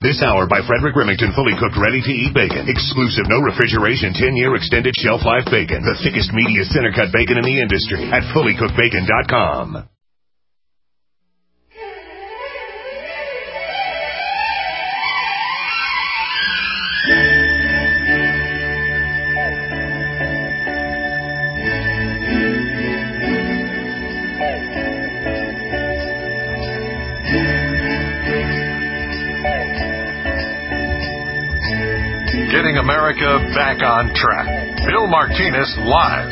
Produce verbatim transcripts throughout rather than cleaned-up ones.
This hour by Frederick Remington, fully cooked, ready-to-eat bacon. Exclusive, no refrigeration, ten-year extended shelf life bacon. The thickest, meatiest, center-cut bacon in the industry at fully cooked bacon dot com. Getting America back on track. Bill Martinez live.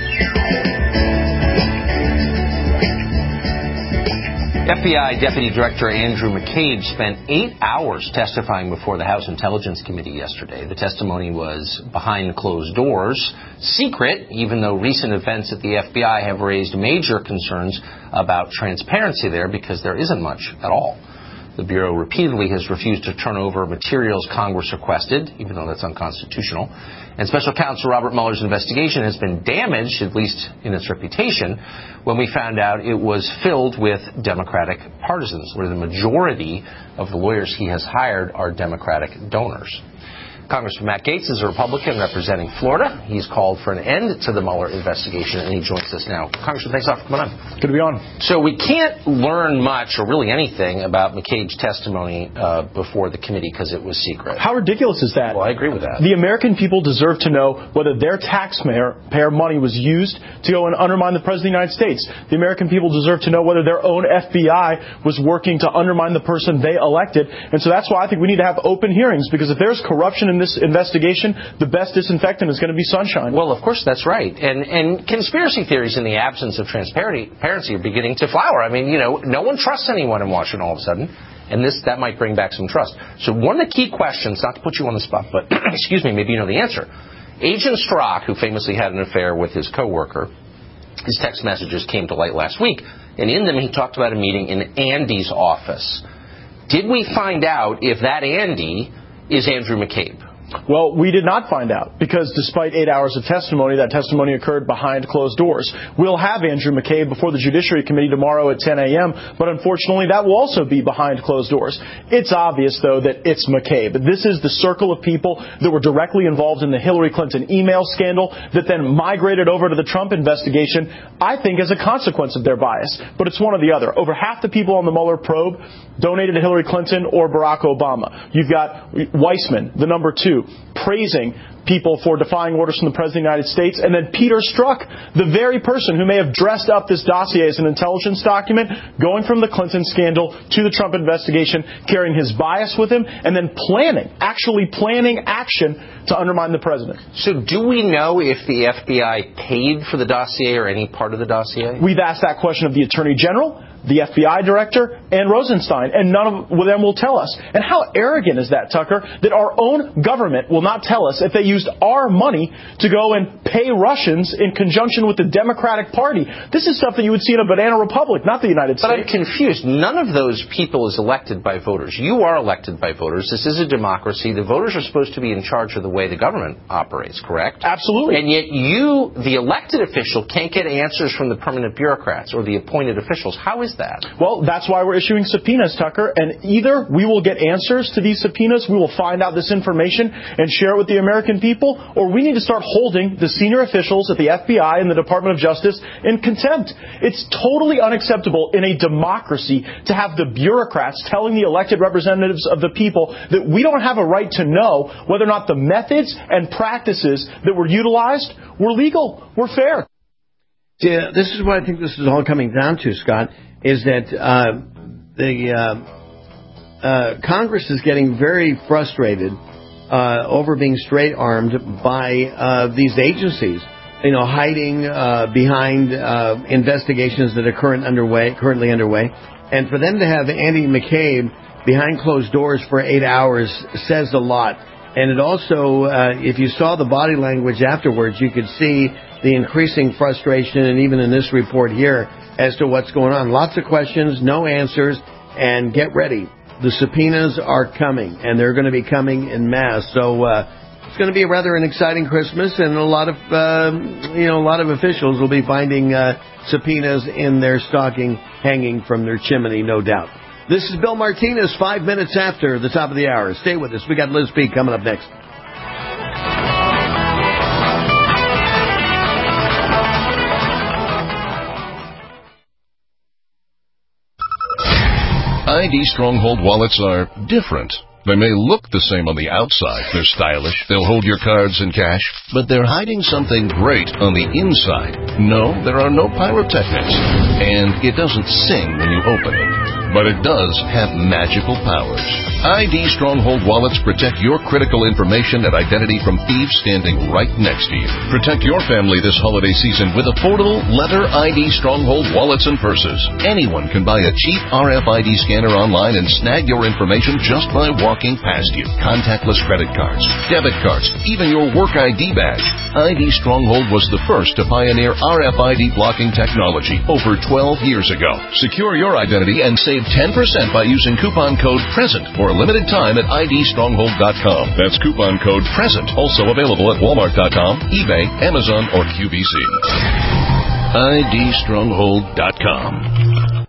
F B I Deputy Director Andrew McCabe spent eight hours testifying before the House Intelligence Committee yesterday. The testimony was behind closed doors, secret, even though recent events at the F B I have raised major concerns about transparency there, because there isn't much at all. The Bureau repeatedly has refused to turn over materials Congress requested, even though that's unconstitutional. And Special Counsel Robert Mueller's investigation has been damaged, at least in its reputation, when we found out it was filled with Democratic partisans, where the majority of the lawyers he has hired are Democratic donors. Congressman Matt Gaetz is a Republican representing Florida. He's called for an end to the Mueller investigation, and he joins us now. Congressman, thanks a lot for coming on. Good to be on. So we can't learn much, or really anything, about McCabe's testimony uh, before the committee because it was secret. How ridiculous is that? Well, I agree with that. The American people deserve to know whether their taxpayer money was used to go and undermine the President of the United States. The American people deserve to know whether their own F B I was working to undermine the person they elected. And so that's why I think we need to have open hearings, because if there's corruption in this investigation, the best disinfectant is going to be sunshine. Well, of course, that's right. And and conspiracy theories in the absence of transparency are beginning to flower. I mean, you know, no one trusts anyone in Washington all of a sudden, and this that might bring back some trust. So one of the key questions, not to put you on the spot, but excuse me, maybe you know the answer. Agent Strzok, who famously had an affair with his coworker, his text messages came to light last week, and in them he talked about a meeting in Andy's office. Did we find out if that Andy is Andrew McCabe? Well, we did not find out, because despite eight hours of testimony, that testimony occurred behind closed doors. We'll have Andrew McCabe before the Judiciary Committee tomorrow at ten a.m., but unfortunately that will also be behind closed doors. It's obvious, though, that it's McCabe. This is the circle of people that were directly involved in the Hillary Clinton email scandal that then migrated over to the Trump investigation, I think as a consequence of their bias. But it's one or the other. Over half the people on the Mueller probe donated to Hillary Clinton or Barack Obama. You've got Weissman, the number two, praising people for defying orders from the President of the United States, and then Peter Strzok, the very person who may have dressed up this dossier as an intelligence document, going from the Clinton scandal to the Trump investigation, carrying his bias with him, and then planning, actually planning action to undermine the President. So do we know if the F B I paid for the dossier or any part of the dossier? We've asked that question of the Attorney General, the F B I director, and Rosenstein, and none of them will tell us. And how arrogant is that, Tucker, that our own government will not tell us if they used our money to go and pay Russians in conjunction with the Democratic Party? This is stuff that you would see in a banana republic, not the United States. But I'm confused. None of those people is elected by voters. You are elected by voters. This is a democracy. The voters are supposed to be in charge of the way the government operates, correct? Absolutely. And yet you, the elected official, can't get answers from the permanent bureaucrats or the appointed officials. How is that? Well, that's why we're issuing subpoenas, Tucker, and either we will get answers to these subpoenas, we will find out this information and share it with the American people, or we need to start holding the senior officials at the F B I and the Department of Justice in contempt. It's totally unacceptable in a democracy to have the bureaucrats telling the elected representatives of the people that we don't have a right to know whether or not the methods and practices that were utilized were legal, were fair. Yeah, this is what I think this is all coming down to, Scott, is that uh, the uh, uh, Congress is getting very frustrated uh, over being straight-armed by uh, these agencies, you know, hiding uh, behind uh, investigations that are current underway, currently underway. And for them to have Andy McCabe behind closed doors for eight hours says a lot. And it also, uh, if you saw the body language afterwards, you could see the increasing frustration, and even in this report here, as to what's going on. Lots of questions, no answers, and get ready. The subpoenas are coming, and they're going to be coming en masse. So uh, it's going to be a rather an exciting Christmas, and a lot of uh, you know a lot of officials will be finding uh, subpoenas in their stocking hanging from their chimney, no doubt. This is Bill Martinez, five minutes after the top of the hour. Stay with us. We got Liz Peek coming up next. I D Stronghold wallets are different. They may look the same on the outside. They're stylish. They'll hold your cards and cash. But they're hiding something great on the inside. No, there are no pyrotechnics. And it doesn't sing when you open it. But it does have magical powers. I D Stronghold wallets protect your critical information and identity from thieves standing right next to you. Protect your family this holiday season with affordable leather I D Stronghold wallets and purses. Anyone can buy a cheap R F I D scanner online and snag your information just by walking past you. Contactless credit cards, debit cards, even your work I D badge. I D Stronghold was the first to pioneer R F I D blocking technology over twelve years ago. Secure your identity and save ten percent by using coupon code PRESENT for a limited time at I D stronghold dot com. That's coupon code PRESENT. Also available at walmart dot com, eBay, Amazon, or Q V C. I D stronghold dot com.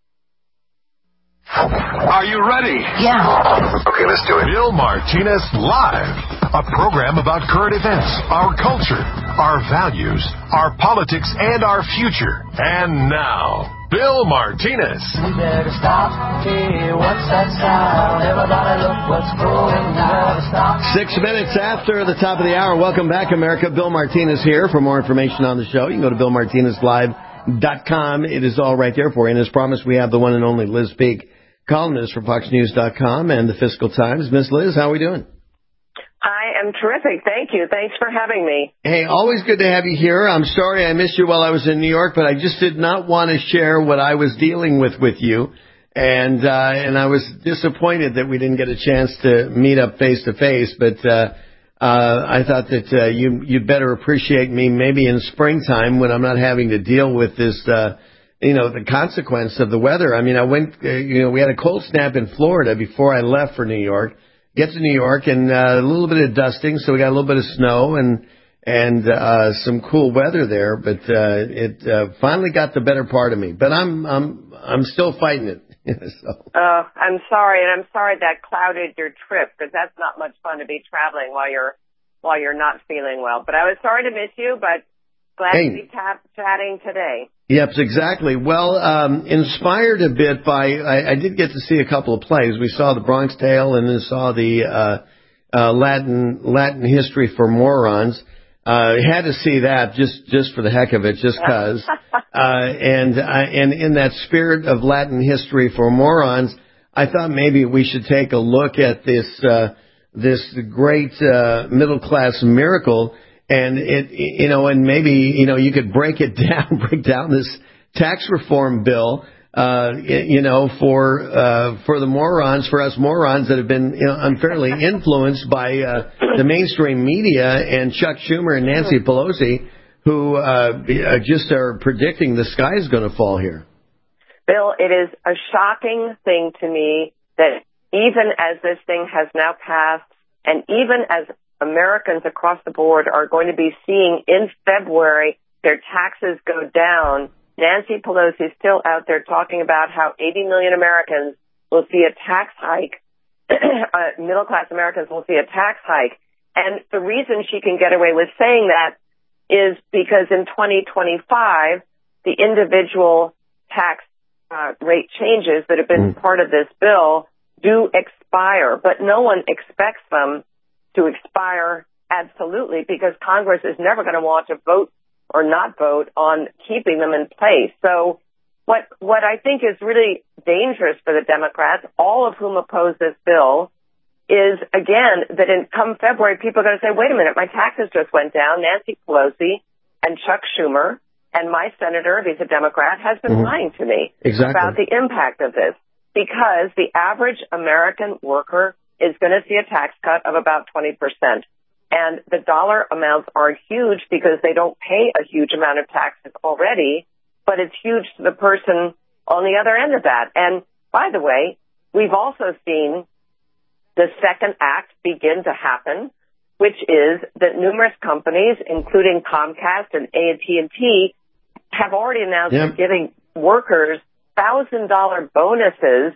Are you ready? Yeah. Okay, let's do it. Bill Martinez Live. A program about current events, our culture, our values, our politics, and our future. And now, Bill Martinez. We better stop. Hey, what's that sound? Everybody look what's going down. Stop. Six minutes after the top of the hour. Welcome back, America. Bill Martinez here. For more information on the show, you can go to bill martinez live dot com. It is all right there for you. And as promised, we have the one and only Liz Peek, columnist for fox news dot com and the Fiscal Times. Miss Liz, how are we doing? I am terrific. Thank you. Thanks for having me. Hey, always good to have you here. I'm sorry I missed you while I was in New York, but I just did not want to share what I was dealing with with you. And uh, and I was disappointed that we didn't get a chance to meet up face to face. But uh, uh, I thought that uh, you, you'd better appreciate me maybe in springtime when I'm not having to deal with this, uh, you know, the consequence of the weather. I mean, I went, uh, you know, we had a cold snap in Florida before I left for New York. Get to New York and uh, a little bit of dusting, so we got a little bit of snow and and uh, some cool weather there. But uh, it uh, finally got the better part of me. But I'm I'm I'm still fighting it. so. Uh, I'm sorry, and I'm sorry that clouded your trip because that's not much fun to be traveling while you're while you're not feeling well. But I was sorry to miss you, but glad hey. to be ta- chatting today. Yep, exactly. Well, um, inspired a bit by, I, I did get to see a couple of plays. We saw The Bronx Tale and then saw the uh, uh, Latin Latin History for Morons. Uh, had to see that just, just for the heck of it, just because. uh, and uh, and in that spirit of Latin History for Morons, I thought maybe we should take a look at this uh, this great uh, middle class miracle. And it, you know, and maybe, you know, you could break it down, break down this tax reform bill, uh, you know, for, uh, for the morons, for us morons that have been, you know, unfairly influenced by, uh, the mainstream media and Chuck Schumer and Nancy Pelosi, who, uh, just are predicting the sky is going to fall here. Bill, it is a shocking thing to me that even as this thing has now passed and even as Americans across the board are going to be seeing in February their taxes go down. Nancy Pelosi is still out there talking about how eighty million Americans will see a tax hike. uh, middle-class Americans will see a tax hike. And the reason she can get away with saying that is because in twenty twenty-five, the individual tax uh, rate changes that have been part of this bill do expire, but no one expects them to expire absolutely because Congress is never going to want to vote or not vote on keeping them in place. So what what I think is really dangerous for the Democrats, all of whom oppose this bill, is, again, that in come February, people are going to say, wait a minute, my taxes just went down. Nancy Pelosi and Chuck Schumer and my senator, if he's a Democrat, has been mm-hmm. lying to me exactly. about the impact of this because the average American worker is going to see a tax cut of about twenty percent. And the dollar amounts aren't huge because they don't pay a huge amount of taxes already, but it's huge to the person on the other end of that. And by the way, we've also seen the second act begin to happen, which is that numerous companies, including Comcast and A T and T, have already announced yep. giving workers one thousand dollars bonuses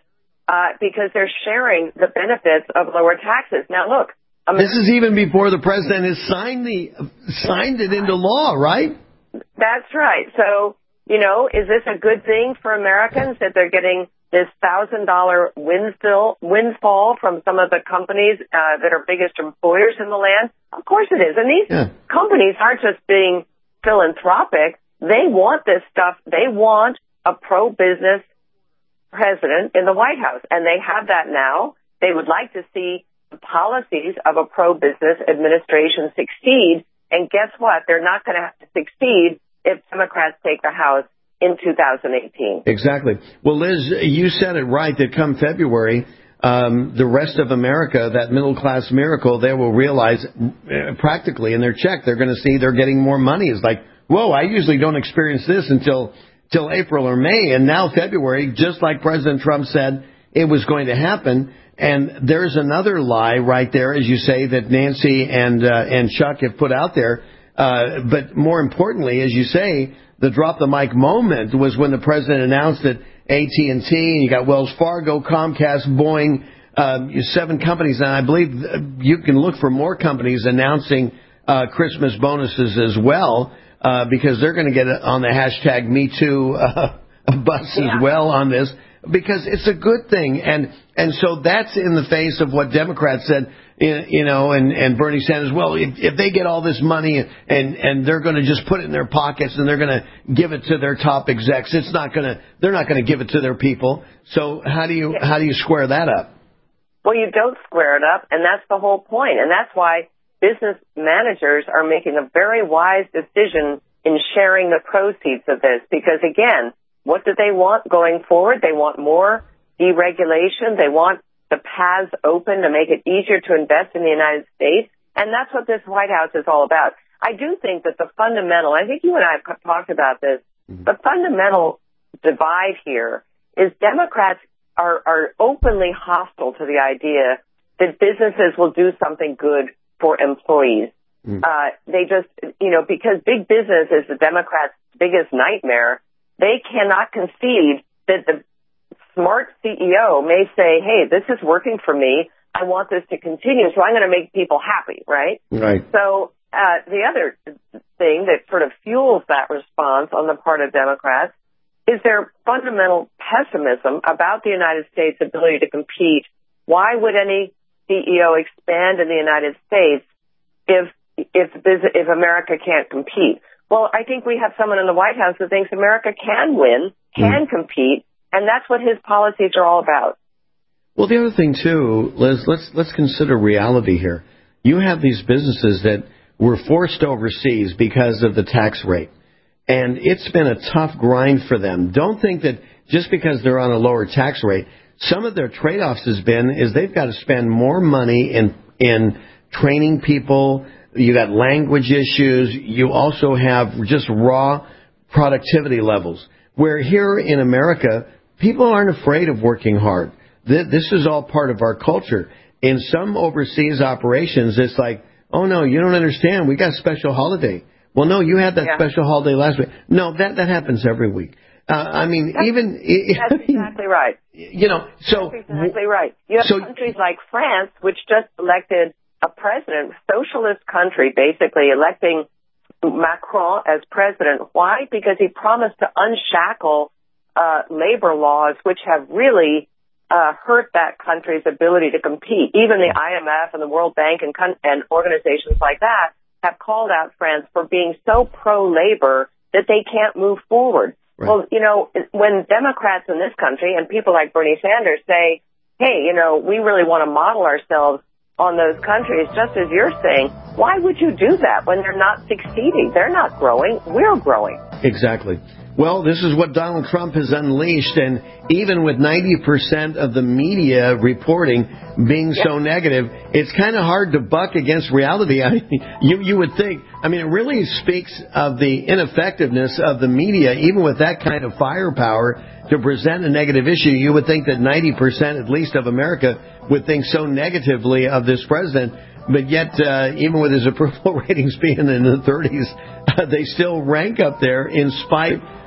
uh, because they're sharing the benefits of lower taxes. Now, look. America, this is even before the president has signed the signed it into law, right? That's right. So, you know, is this a good thing for Americans that they're getting this thousand dollar windfall windfall from some of the companies uh, that are biggest employers in the land? Of course it is. And these yeah. companies aren't just being philanthropic. They want this stuff. They want a pro-business president in the White House, and they have that now. They would like to see the policies of a pro-business administration succeed. And guess what? They're not going to have to succeed if Democrats take the House in two thousand eighteen. Exactly. Well, Liz, you said it right that come February, um, the rest of America, that middle-class miracle, they will realize uh, practically in their check, they're going to see they're getting more money. It's like, whoa, I usually don't experience this until till April or May, and now February, just like President Trump said it was going to happen. And there's another lie right there, as you say, that Nancy and uh, and Chuck have put out there. Uh, but more importantly, as you say, the drop the mic moment was when the president announced that A T and T, and you got Wells Fargo, Comcast, Boeing, uh, seven companies. And I believe you can look for more companies announcing uh, Christmas bonuses as well, uh, because they're going to get on the hashtag Me Too uh, bus yeah. as well on this, because it's a good thing. And and so that's in the face of what Democrats said. You know, and, and Bernie Sanders, well, if, if they get all this money and, and they're going to just put it in their pockets and they're going to give it to their top execs, it's not going to, they're not going to give it to their people. So how do you, how do you square that up? Well, you don't square it up, and that's the whole point. And that's why business managers are making a very wise decision in sharing the proceeds of this. Because again, what do they want going forward? They want more deregulation. They want the paths open to make it easier to invest in the United States. And that's what this White House is all about. I do think that the fundamental, I think you and I have talked about this, the fundamental divide here is Democrats are, are openly hostile to the idea that businesses will do something good for employees. Mm. Uh, they just, you know, because big business is the Democrats' biggest nightmare, they cannot concede that the smart C E O may say, hey, this is working for me. I want this to continue, so I'm going to make people happy, right? Right. So uh, the other thing that sort of fuels that response on the part of Democrats is their fundamental pessimism about the United States' ability to compete. Why would any C E O expand in the United States if if if America can't compete? Well, I think we have someone in the White House who thinks America can win, can mm. compete, and that's what his policies are all about. Well, the other thing, too, Liz, let's let's consider reality here. You have these businesses that were forced overseas because of the tax rate, and it's been a tough grind for them. Don't think that just because they're on a lower tax rate, some of their trade-offs has been is they've got to spend more money in in training people. You got language issues. You also have just raw productivity levels, where here in America, people aren't afraid of working hard. This is all part of our culture. In some overseas operations, it's like, oh, no, you don't understand. We got a special holiday. Well, no, you had that yeah. special holiday last week. No, that, that happens every week. Uh, I mean, that's, even... That's I mean, exactly right. You know, so... That's exactly right. You have so, countries like France, which just elected a president, socialist country, basically electing Macron as president. Why? Because he promised to unshackle uh, labor laws, which have really uh, hurt that country's ability to compete. Even the I M F and the World Bank and, and organizations like that have called out France for being so pro-labor that they can't move forward. Right. Well, you know, when Democrats in this country and people like Bernie Sanders say, hey, you know, we really want to model ourselves on those countries, just as you're saying, why would you do that when they're not succeeding? They're not growing. We're growing. Exactly. Well, this is what Donald Trump has unleashed, and even with ninety percent of the media reporting being yep. so negative, it's kind of hard to buck against reality. I mean, you, you would think, I mean, it really speaks of the ineffectiveness of the media, even with that kind of firepower to present a negative issue. You would think that ninety percent at least of America would think so negatively of this president. But yet, uh, even with his approval ratings being in the thirties, uh, they still rank up there in spite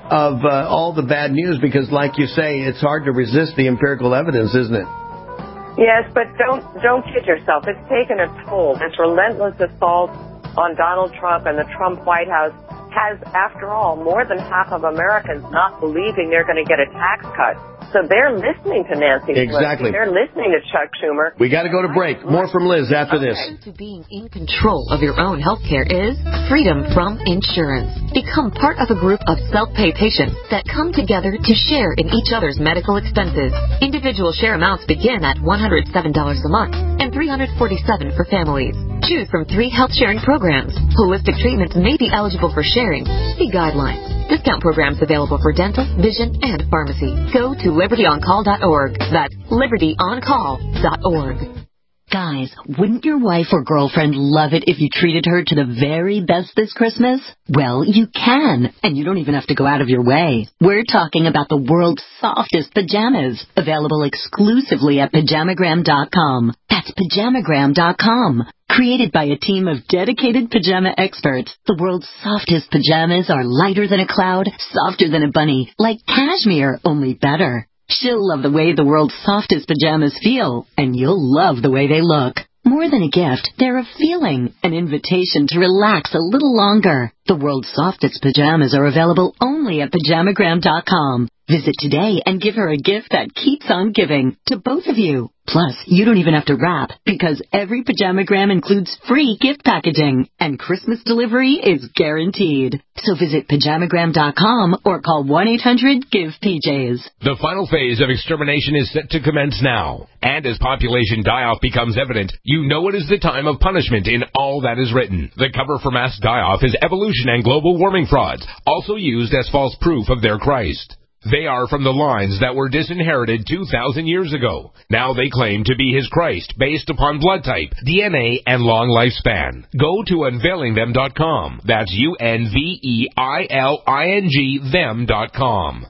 of uh, all the bad news because, like you say, it's hard to resist the empirical evidence, isn't it? Yes, but don't don't kid yourself. It's taken a toll. This relentless assault on Donald Trump and the Trump White House has, after all, more than half of Americans not believing they're going to get a tax cut. So they're listening to Nancy Pelosi. Exactly. They're listening to Chuck Schumer. We got to go to break. More from Liz after this. To being in control of your own health care is freedom from insurance. Become part of a group of self-pay patients that come together to share in each other's medical expenses. Individual share amounts begin at one hundred seven dollars a month and three hundred forty-seven dollars for families. Choose from three health sharing programs. Holistic treatments may be eligible for sharing. See guidelines. Discount programs available for dental, vision, and pharmacy. Go to liberty on call dot org. That's liberty on call dot org. Guys, wouldn't your wife or girlfriend love it if you treated her to the very best this Christmas? Well, you can, and you don't even have to go out of your way. We're talking about the world's softest pajamas, available exclusively at pajamagram dot com. That's pajamagram dot com. Created by a team of dedicated pajama experts, the world's softest pajamas are lighter than a cloud, softer than a bunny, like cashmere, only better. She'll love the way the world's softest pajamas feel, and you'll love the way they look. More than a gift, they're a feeling, an invitation to relax a little longer. The world's softest pajamas are available only at pajamagram dot com. Visit today and give her a gift that keeps on giving to both of you. Plus, you don't even have to wrap because every Pajamagram includes free gift packaging and Christmas delivery is guaranteed. So visit pajamagram dot com or call one eight hundred give P Js. The final phase of extermination is set to commence now. And as population die-off becomes evident, you know it is the time of punishment in all that is written. The cover for mass die-off is evolution and global warming frauds, also used as false proof of their Christ. They are from the lines that were disinherited two thousand years ago. Now they claim to be his Christ based upon blood type, D N A, and long lifespan. Go to unveiling them dot com. That's U N V E I L I N G them dot com.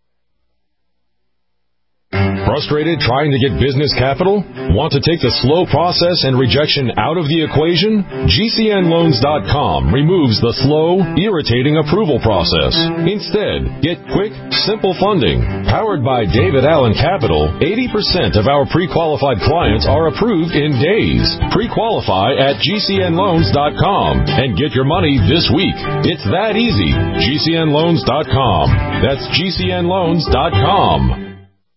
Frustrated trying to get business capital? Want to take the slow process and rejection out of the equation? G C N loans dot com removes the slow, irritating approval process. Instead, get quick, simple funding. Powered by David Allen Capital, eighty percent of our pre-qualified clients are approved in days. Pre-qualify at G C N loans dot com and get your money this week. It's that easy. G C N loans dot com. That's G C N loans dot com.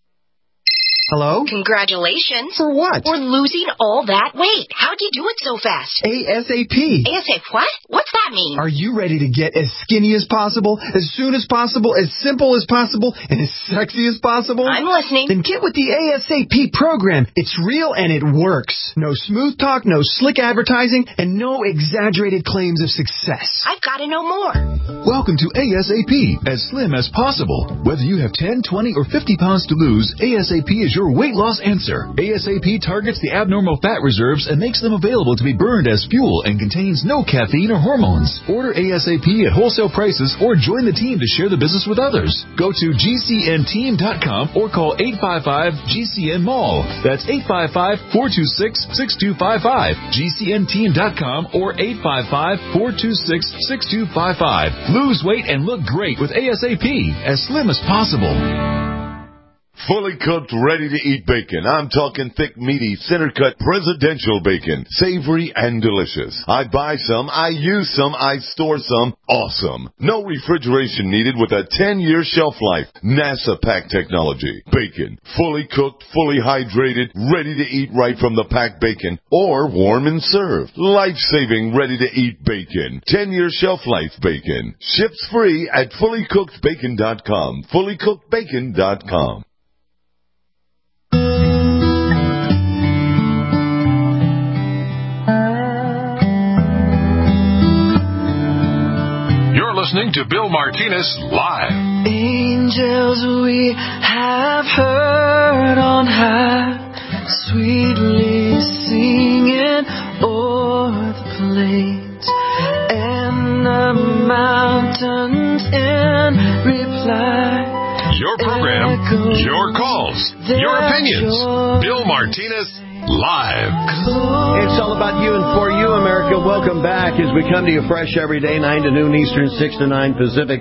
Hello? Congratulations. For what? For losing all that weight. How'd you do it so fast? ASAP. ASAP what? What's that mean? Are you ready to get as skinny as possible, as soon as possible, as simple as possible, and as sexy as possible? I'm listening. Then get with the ASAP program. It's real and it works. No smooth talk, no slick advertising, and no exaggerated claims of success. I've got to know more. Welcome to ASAP, as slim as possible. Whether you have ten, twenty, or fifty pounds to lose, ASAP is your weight loss answer. ASAP targets the abnormal fat reserves and makes them available to be burned as fuel and contains no caffeine or hormones. Order ASAP at wholesale prices or join the team to share the business with others. Go to G C N team dot com or call eight five five G C N mall. That's eight five five, four two six, six two five five. G C N team dot com or eight five five, four two six, six two five five. Lose weight and look great with ASAP, as slim as possible. Fully cooked, ready-to-eat bacon. I'm talking thick, meaty, center-cut presidential bacon. Savory and delicious. I buy some, I use some, I store some. Awesome. No refrigeration needed with a ten-year shelf life. NASA pack technology. Bacon. Fully cooked, fully hydrated, ready to eat right from the packed bacon. Or warm and served. Life-saving, ready-to-eat bacon. ten-year shelf life bacon. Ships free at fully cooked bacon dot com. fully cooked bacon dot com. Listening to Bill Martinez Live. Angels we have heard on high, sweetly singing o'er the plains and the mountains in reply. Your program, your calls, your opinions. Bill Martinez Live. It's all about you and for you, America. Welcome back as we come to you fresh every day, nine to noon Eastern, six to nine Pacific.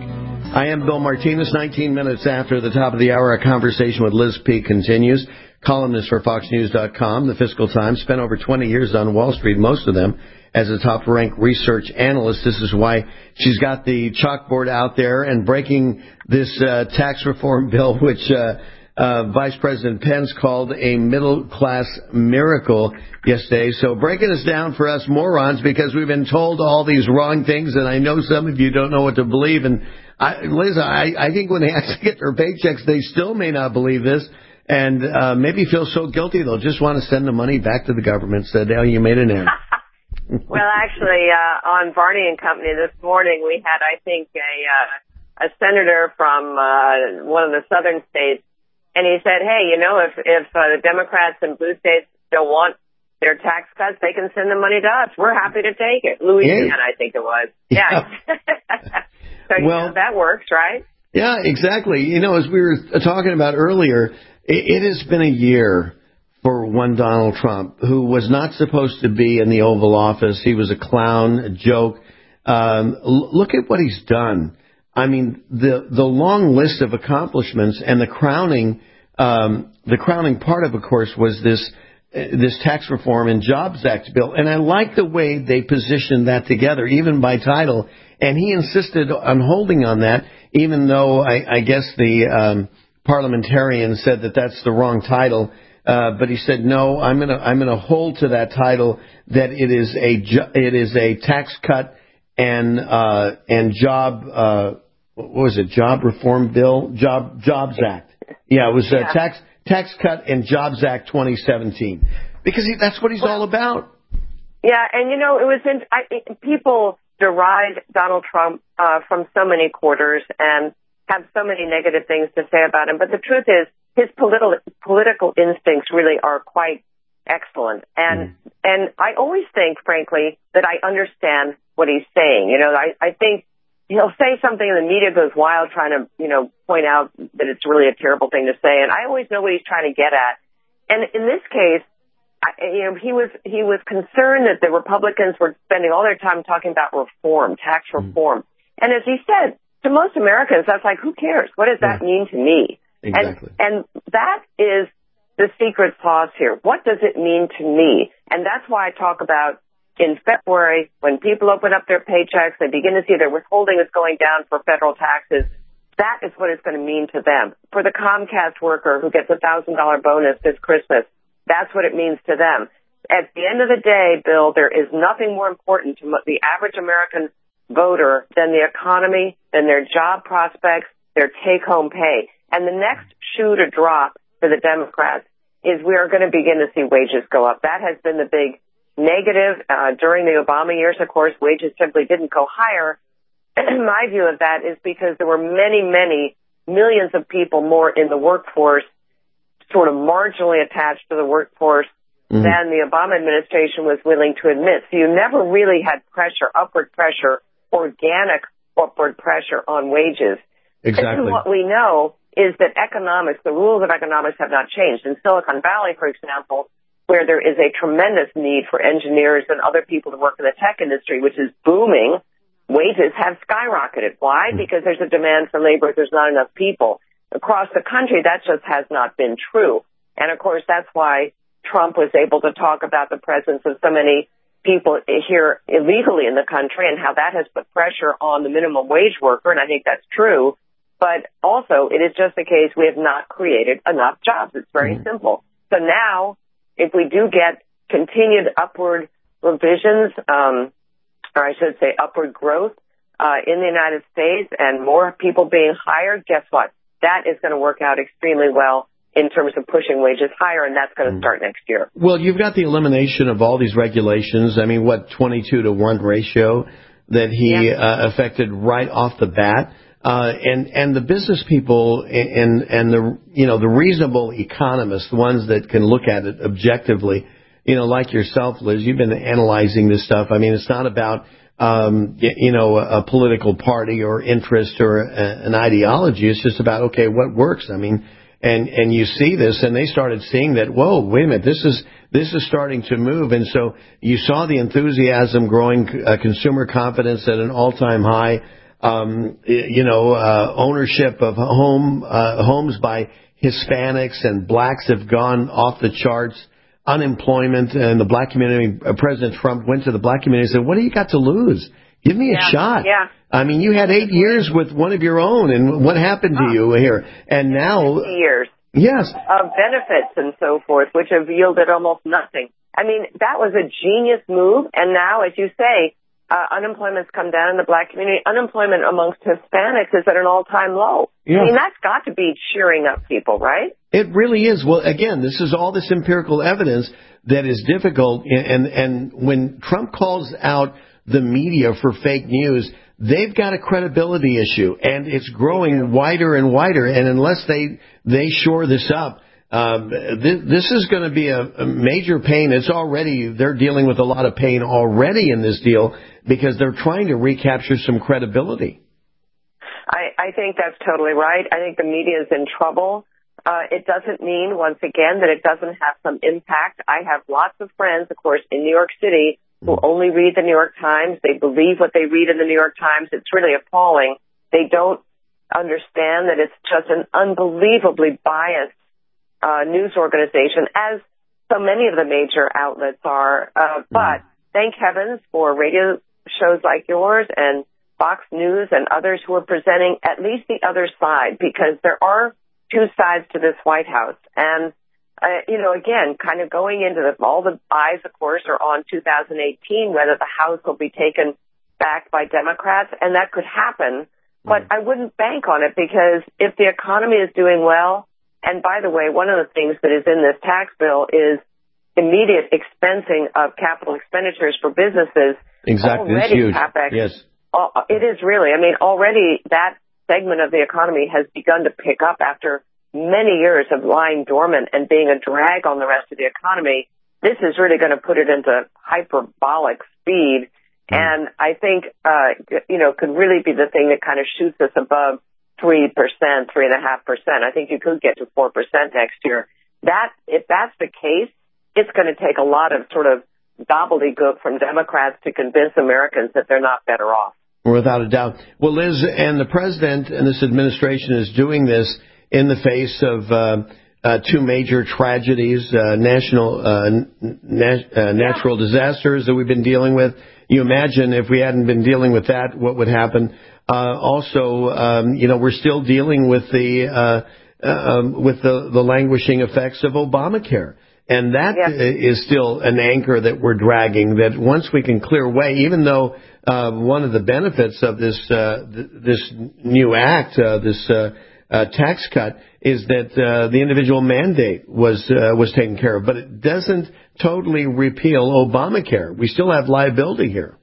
I am Bill Martinez. nineteen minutes after the top of the hour, our conversation with Liz Peek continues. Columnist for Fox News dot com, the Fiscal Times, spent over twenty years on Wall Street, most of them as a top-ranked research analyst. This is why she's got the chalkboard out there and breaking this uh, tax reform bill, which uh, uh, Vice President Pence called a middle-class miracle yesterday. So breaking us down for us morons, because we've been told all these wrong things, and I know some of you don't know what to believe. And I, Liz, I, I think when they actually get their paychecks, they still may not believe this. And uh, maybe feel so guilty they'll just want to send the money back to the government. Said, "Oh, you made an error." Well, actually, uh, on Varney and Company this morning, we had, I think, a uh, a senator from uh, one of the southern states, and he said, "Hey, you know, if if uh, the Democrats in blue states don't want their tax cuts, they can send the money to us. We're happy to take it." Louisiana, yeah. I think it was. Yeah. yeah. so you well, know, that works, right? Yeah, exactly. You know, as we were talking about earlier, it has been a year for one Donald Trump, who was not supposed to be in the Oval Office. He was a clown, a joke. Um, look at what he's done. I mean, the the long list of accomplishments, and the crowning um, the crowning part of, of course, was this uh, this Tax Reform and Jobs Act bill. And I like the way they positioned that together, even by title. And he insisted on holding on that, even though I, I guess the um, parliamentarian said that that's the wrong title. Uh, but he said, no, I'm going to I'm going to hold to that title, that it is a jo- it is a tax cut and uh, and job uh, what was it job reform bill job Jobs Act. Yeah, it was a yeah. tax tax cut and Jobs Act twenty seventeen, because he, that's what he's well, all about. Yeah, and you know, it was in, I, it, people deride Donald Trump uh, from so many quarters and have so many negative things to say about him, but the truth is, his political political instincts really are quite excellent. And mm. and I always think, frankly, that I understand what he's saying. You know, I, I think he'll say something and the media goes wild trying to, you know, point out that it's really a terrible thing to say. And I always know what he's trying to get at. And in this case, I, you know, he was he was concerned that the Republicans were spending all their time talking about reform, tax reform. Mm. And as he said, to most Americans, that's like, who cares? What does that yeah. mean to me? Exactly. And, and that is the secret sauce here. What does it mean to me? And that's why I talk about in February, when people open up their paychecks, they begin to see their withholding is going down for federal taxes. That is what it's going to mean to them. For the Comcast worker who gets a one thousand dollars bonus this Christmas, that's what it means to them. At the end of the day, Bill, there is nothing more important to the average American voter than the economy, than their job prospects, their take-home pay. And the next shoe to drop for the Democrats is we are going to begin to see wages go up. That has been the big negative. Uh, during the Obama years, of course, wages simply didn't go higher. My view of that is because there were many, many millions of people more in the workforce, sort of marginally attached to the workforce, mm-hmm. than the Obama administration was willing to admit. So you never really had pressure, upward pressure, organic upward pressure on wages. Exactly. And what we know is that economics, the rules of economics have not changed. In Silicon Valley, for example, where there is a tremendous need for engineers and other people to work in the tech industry, which is booming, wages have skyrocketed. Why? Because there's a demand for labor. There's not enough people. Across the country, that just has not been true. And, of course, that's why Trump was able to talk about the presence of so many people here illegally in the country and how that has put pressure on the minimum wage worker, and I think that's true. But also, it is just the case we have not created enough jobs. It's very mm. simple. So now, if we do get continued upward revisions, um, or I should say upward growth uh, in the United States and more people being hired, guess what? That is going to work out extremely well in terms of pushing wages higher, and that's going to start next year. Well, you've got the elimination of all these regulations. I mean, what, twenty-two to one ratio that he yeah. uh, affected right off the bat. Uh, and, and the business people and, and the, you know, the reasonable economists, the ones that can look at it objectively, you know, like yourself, Liz, you've been analyzing this stuff. I mean, it's not about, um, you know, a political party or interest or a, an ideology. It's just about, okay, what works? I mean, and, and you see this, and they started seeing that, whoa, wait a minute, this is, this is starting to move. And so you saw the enthusiasm growing, uh, consumer confidence at an all-time high. um, you know, uh, ownership of home uh, homes by Hispanics and blacks have gone off the charts. Unemployment and the black community. Uh, President Trump went to the black community and said, "What do you got to lose? Give me a yeah, shot." Yeah. I mean, you had eight years with one of your own, and what happened to you here? And now, years. Yes. Of benefits and so forth, which have yielded almost nothing. I mean, that was a genius move, and now, as you say, uh, unemployment's come down in the black community. Unemployment amongst Hispanics is at an all-time low. Yeah. I mean, that's got to be cheering up people, right? It really is. Well, again, this is all this empirical evidence that is difficult, and and when Trump calls out the media for fake news, they've got a credibility issue, and it's growing wider and wider. And unless they they shore this up, um, this, this is going to be a, a major pain. It's already they're dealing with a lot of pain already in this deal because they're trying to recapture some credibility. I, I think that's totally right. I think the media is in trouble. Uh, it doesn't mean, once again, that it doesn't have some impact. I have lots of friends, of course, in New York City who only read the New York Times. They believe what they read in the New York Times. It's really appalling. They don't understand that it's just an unbelievably biased uh, news organization, as so many of the major outlets are. Uh, but thank heavens for radio shows like yours and Fox News and others who are presenting at least the other side, because there are two sides to this White House. And Uh, you know, again, kind of going into the, all the eyes, of course, are on two thousand eighteen, whether the House will be taken back by Democrats, and that could happen. But I wouldn't bank on it, because if the economy is doing well, and by the way, one of the things that is in this tax bill is immediate expensing of capital expenditures for businesses. Exactly, already, it's huge. CapEx, yes. Uh, it is really. I mean, already that segment of the economy has begun to pick up after many years of lying dormant and being a drag on the rest of the economy. This is really going to put it into hyperbolic speed. Mm. And I think, uh, you know, could really be the thing that kind of shoots us above three percent, three point five percent. I think you could get to four percent next year. That, if that's the case, it's going to take a lot of sort of gobbledygook from Democrats to convince Americans that they're not better off. Without a doubt. Well, Liz, and the president and this administration is doing this in the face of uh, uh, two major tragedies, uh, national uh, nat- uh, natural disasters that we've been dealing with. You imagine if we hadn't been dealing with that, what would happen? Uh, also, um, you know, we're still dealing with the uh, um, with the, the languishing effects of Obamacare. And that yeah. is still an anchor that we're dragging, that once we can clear away, even though uh, one of the benefits of this uh, th- this new act, uh, this uh, uh, tax cut, is that uh, the individual mandate was uh, was taken care of. But it doesn't totally repeal Obamacare. We still have liability here.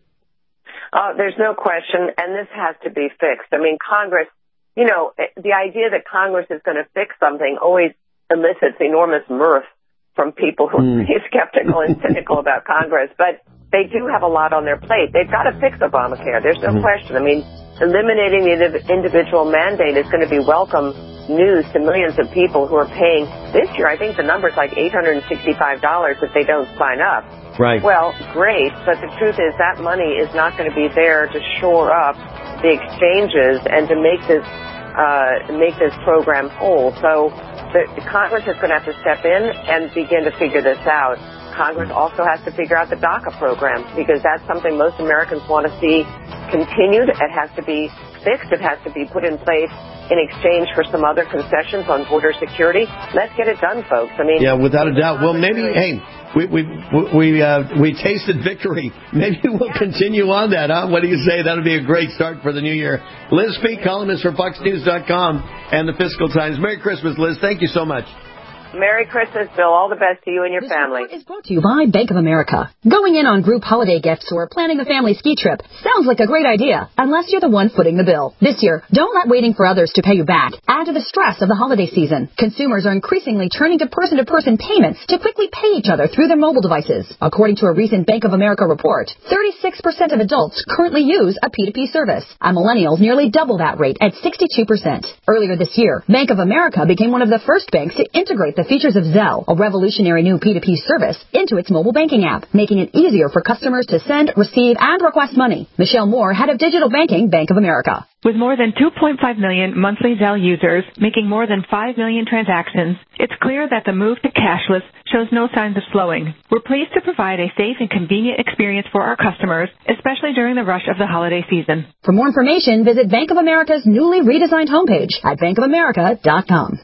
Uh, there's no question, and this has to be fixed. I mean, Congress, you know, the idea that Congress is going to fix something always elicits enormous mirth from people who are mm. skeptical and cynical about Congress. But they do have a lot on their plate. They've got to fix Obamacare. There's no mm. question. I mean, eliminating the individual mandate is going to be welcome news to millions of people who are paying. This year, I think the number is like eight hundred sixty-five dollars if they don't sign up. Right. Well, great, but the truth is that money is not going to be there to shore up the exchanges and to make this uh, make this program whole. So the, the Congress is going to have to step in and begin to figure this out. Congress also has to figure out the DACA program, because that's something most Americans want to see continued. It has to be fixed. It has to be put in place in exchange for some other concessions on border security. Let's get it done, folks. I mean, yeah, without a doubt. Well, maybe, hey, we we we uh, we tasted victory. Maybe we'll yeah. continue on that, huh? What do you say? That'll be a great start for the new year. Liz Peek, columnist for Fox News dot com and the Fiscal Times. Merry Christmas, Liz. Thank you so much. Merry Christmas, Bill. All the best to you and your this family. This report is brought to you by Bank of America. Going in on group holiday gifts or planning a family ski trip sounds like a great idea, unless you're the one footing the bill. This year, don't let waiting for others to pay you back add to the stress of the holiday season. Consumers are increasingly turning to person-to-person payments to quickly pay each other through their mobile devices. According to a recent Bank of America report, thirty-six percent of adults currently use a P two P service, and millennials nearly double that rate at sixty-two percent. Earlier this year, Bank of America became one of the first banks to integrate the features of Zelle, a revolutionary new P two P service, into its mobile banking app, making it easier for customers to send, receive, and request money. Michelle Moore, head of digital banking, Bank of America. With more than two point five million monthly Zelle users making more than five million transactions, it's clear that the move to cashless shows no signs of slowing. We're pleased to provide a safe and convenient experience for our customers, especially during the rush of the holiday season. For more information, visit Bank of America's newly redesigned homepage at bank of america dot com.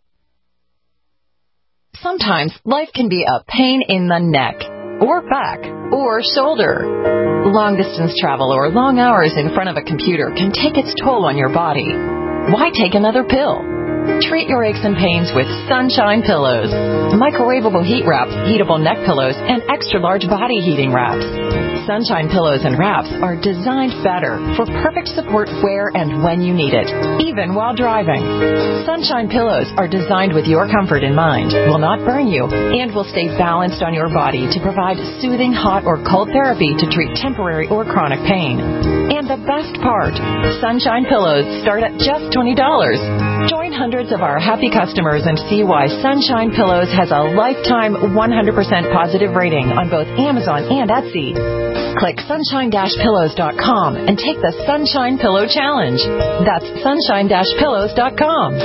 Sometimes life can be a pain in the neck, or back, or shoulder. Long distance travel or long hours in front of a computer can take its toll on your body. Why take another pill? Treat your aches and pains with Sunshine Pillows. Microwavable heat wraps, heatable neck pillows, and extra large body heating wraps. Sunshine Pillows and wraps are designed better for perfect support where and when you need it, even while driving. Sunshine Pillows are designed with your comfort in mind, will not burn you, and will stay balanced on your body to provide soothing hot or cold therapy to treat temporary or chronic pain. And the best part, Sunshine Pillows start at just twenty dollars. Join hundreds of our happy customers and see why Sunshine Pillows has a lifetime one hundred percent positive rating on both Amazon and Etsy. Click sunshine dash pillows dot com and take the Sunshine Pillow Challenge. That's sunshine dash pillows dot com.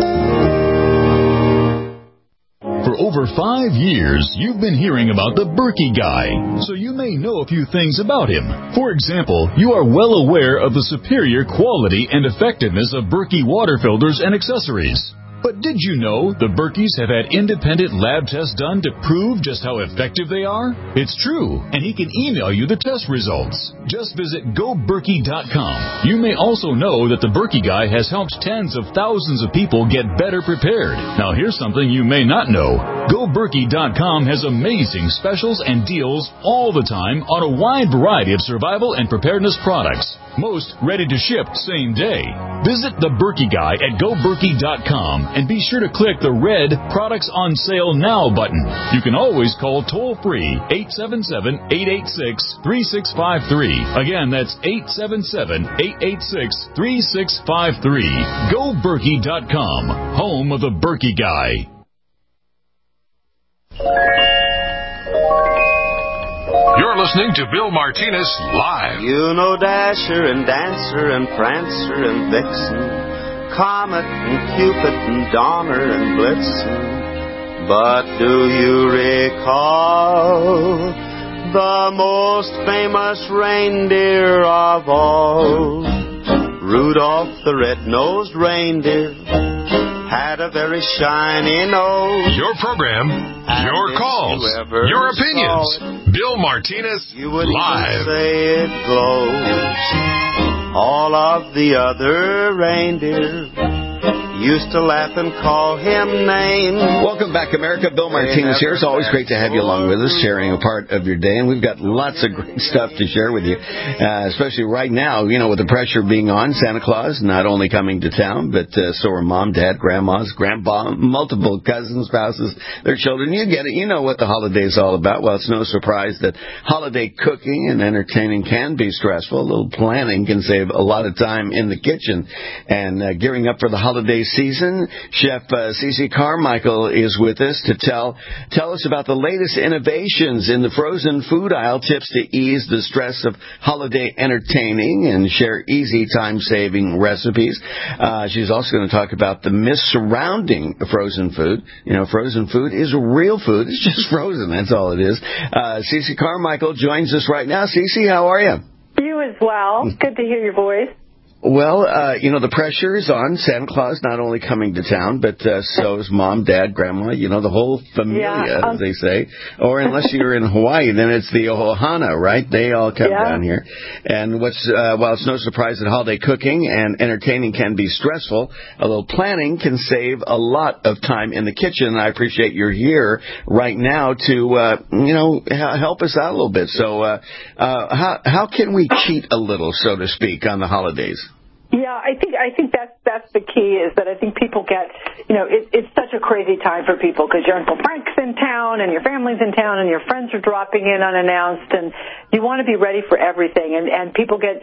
For over five years, you've been hearing about the Berkey Guy, so you may know a few things about him. For example, you are well aware of the superior quality and effectiveness of Berkey water filters and accessories. But did you know the Berkeys have had independent lab tests done to prove just how effective they are? It's true, and he can email you the test results. Just visit go berkey dot com. You may also know that the Berkey Guy has helped tens of thousands of people get better prepared. Now here's something you may not know. go berkey dot com has amazing specials and deals all the time on a wide variety of survival and preparedness products. Most ready to ship same day. Visit the Berkey Guy at go berkey dot com and be sure to click the red Products on Sale Now button. You can always call toll-free eight seven seven, eight eight six, three six five three. Again, that's eight seven seven, eight eight six, three six five three. go berkey dot com, home of the Berkey Guy. You're listening to Bill Martinez Live. You know Dasher and Dancer and Prancer and Vixen, Comet and Cupid and Donner and Blitzen. But do you recall the most famous reindeer of all? Rudolph the red-nosed reindeer had a very shiny nose. Your program, your calls, your opinions. Bill Martinez Live. Say it glows. All of the other reindeer used to laugh and call him names. Welcome back, America. Bill Martinez here. It's always great to have you along with us, sharing a part of your day. And we've got lots of great stuff to share with you, uh, especially right now, you know, with the pressure being on. Santa Claus not only coming to town, but uh, so are mom, dad, grandmas, grandpa, multiple cousins, spouses, their children. You get it. You know what the holiday's all about. Well, it's no surprise that holiday cooking and entertaining can be stressful. A little planning can save a lot of time in the kitchen. And uh, gearing up for the holiday season, Chef uh, Cece Carmichael is with us to tell tell us about the latest innovations in the frozen food aisle, tips to ease the stress of holiday entertaining and share easy time-saving recipes. Uh, she's also going to talk about the myths surrounding frozen food. You know, frozen food is real food. It's just frozen. That's all it is. Uh, Cece Carmichael joins us right now. Cece, how are you? You as well. Good to hear your voice. Well, uh, you know, the pressure is on. Santa Claus not only coming to town, but uh, so is mom, dad, grandma, you know, the whole familia, yeah, um, as they say. Or unless you're in Hawaii, then it's the Ohana, right? They all come yeah. down here. And what's, uh, while it's no surprise that holiday cooking and entertaining can be stressful, a little planning can save a lot of time in the kitchen. And I appreciate you're here right now to, uh, you know, help us out a little bit. So uh, uh, how, how can we cheat a little, so to speak, on the holidays? Yeah, I think I think that's that's the key, is that I think people get, you know, it, it's such a crazy time for people because your Uncle Frank's in town and your family's in town and your friends are dropping in unannounced, and you want to be ready for everything. And, and people get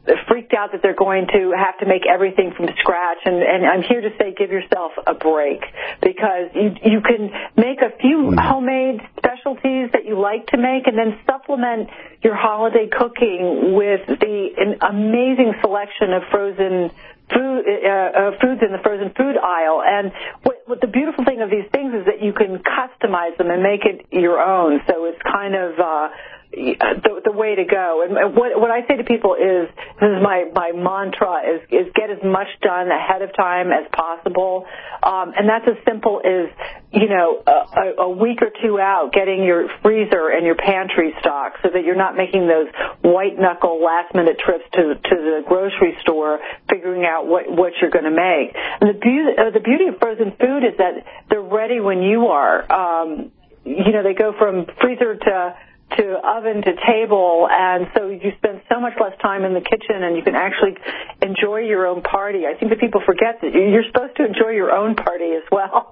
freaked out that they're going to have to make everything from scratch. And, and I'm here to say give yourself a break, because you you can make a few homemade specialties that you like to make and then supplement your holiday cooking with the an amazing selection of frozen food uh, uh, foods in the frozen food aisle. And what, what the beautiful thing of these things is that you can customize them and make it your own. So it's kind of uh, the, the way to go. And what, what I say to people is, this is my, my mantra, is, is get as much done ahead of time as possible. Um, and that's as simple as, you know, a, a week or two out, getting your freezer and your pantry stocked so that you're not making those white-knuckle last-minute trips to, to the grocery store figuring out what, what you're going to make. And the beauty, uh, the beauty of frozen food is that they're ready when you are. Um, you know, they go from freezer to to oven to table, and so you spend so much less time in the kitchen, and you can actually enjoy your own party. I think that people forget that you're supposed to enjoy your own party as well.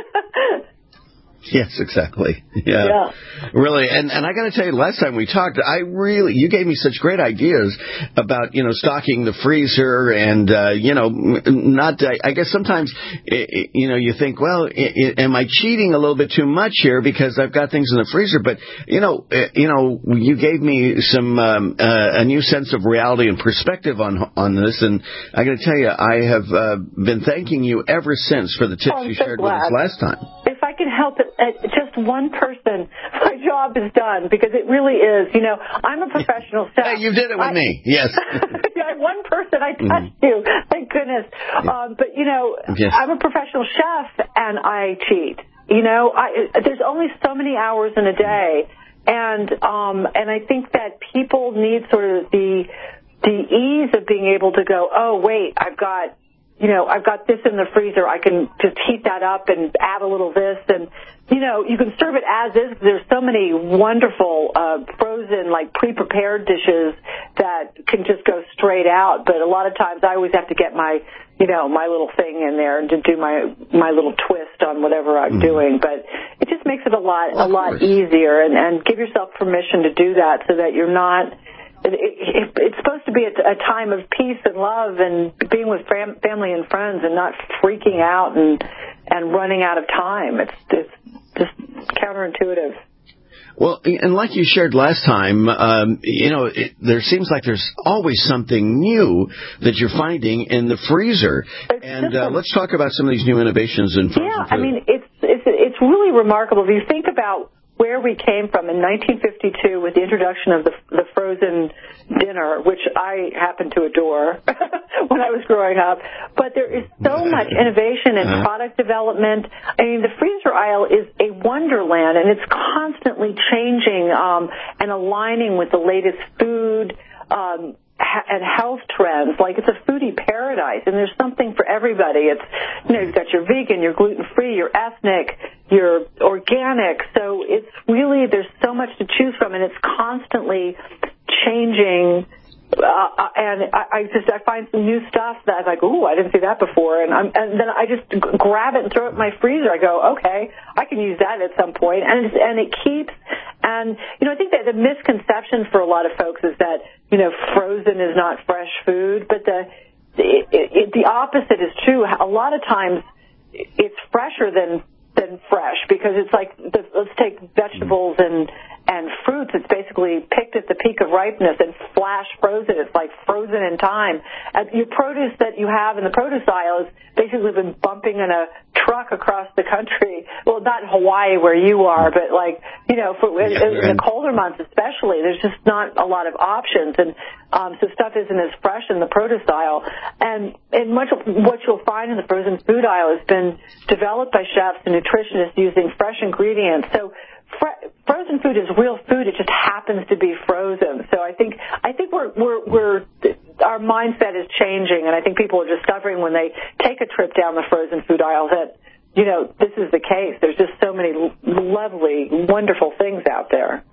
Yes, exactly. Yeah. yeah. Really. And and I got to tell you, last time we talked, I really, you gave me such great ideas about, you know, stocking the freezer and, uh, you know, not, I guess sometimes, you know, you think, well, am I cheating a little bit too much here because I've got things in the freezer? But, you know, you know, you gave me some, um, uh, a new sense of reality and perspective on, on this. And I got to tell you, I have uh, been thanking you ever since for the tips oh, you so shared glad. with us last time. If I can help it, uh, just one person, my job is done, because it really is. You know, I'm a professional chef. Hey, you did it with I, me. Yes. yeah, one person, I touched mm-hmm. you. Thank goodness. Yeah. Um, but, you know, yes. I'm a professional chef, and I cheat. You know, I, there's only so many hours in a day, and um, and I think that people need sort of the the ease of being able to go, oh, wait, I've got, you know, I've got this in the freezer. I can just heat that up and add a little this. And, you know, you can serve it as is. There's so many wonderful uh, frozen, like, pre-prepared dishes that can just go straight out. But a lot of times I always have to get my, you know, my little thing in there and to do my my little twist on whatever I'm mm. doing. But it just makes it a lot, a lot easier. And, and give yourself permission to do that so that you're not... It, it, it's supposed to be a, a time of peace and love and being with fam- family and friends and not freaking out and and running out of time. It's, it's just counterintuitive. Well, and like you shared last time, um, you know, it, there seems like there's always something new that you're finding in the freezer. It's and uh, let's talk about some of these new innovations in frozen Yeah, food. I mean, it's it's it's really remarkable. If you think about where we came from in nineteen fifty-two with the introduction of the, the frozen dinner, which I happen to adore when I was growing up. But there is so much innovation and product development. I mean, the freezer aisle is a wonderland, and it's constantly changing um, and aligning with the latest food um and health trends. Like, it's a foodie paradise, and there's something for everybody. It's, you know, you've got your vegan, your gluten-free, your ethnic, your organic. So it's really, there's so much to choose from, and it's constantly changing. Uh, and I, I just, I find some new stuff that I'm like, ooh, I didn't see that before. And I'm, and then I just grab it and throw it in my freezer. I go, okay, I can use that at some point. And it's, and it keeps, and, you know, I think that the misconception for a lot of folks is that, you know, frozen is not fresh food, but the, it, it, the opposite is true. A lot of times it's fresher than, than fresh, because it's like, the, let's take vegetables and, and fruits. It's basically picked at the peak of ripeness and flash frozen. It's like frozen in time. And your produce that you have in the produce aisle has basically been bumping in a truck across the country. Well, not in Hawaii where you are, but like, you know, for, in, in the colder months especially, there's just not a lot of options. And um, so stuff isn't as fresh in the produce aisle. And, and much of what you'll find in the frozen food aisle has been developed by chefs and nutritionists using fresh ingredients. So Fre- frozen food is real food. It just happens to be frozen. So I think I think we're we're we're our mindset is changing, and I think people are discovering when they take a trip down the frozen food aisle that, you know, this is the case. There's just so many lovely, wonderful things out there.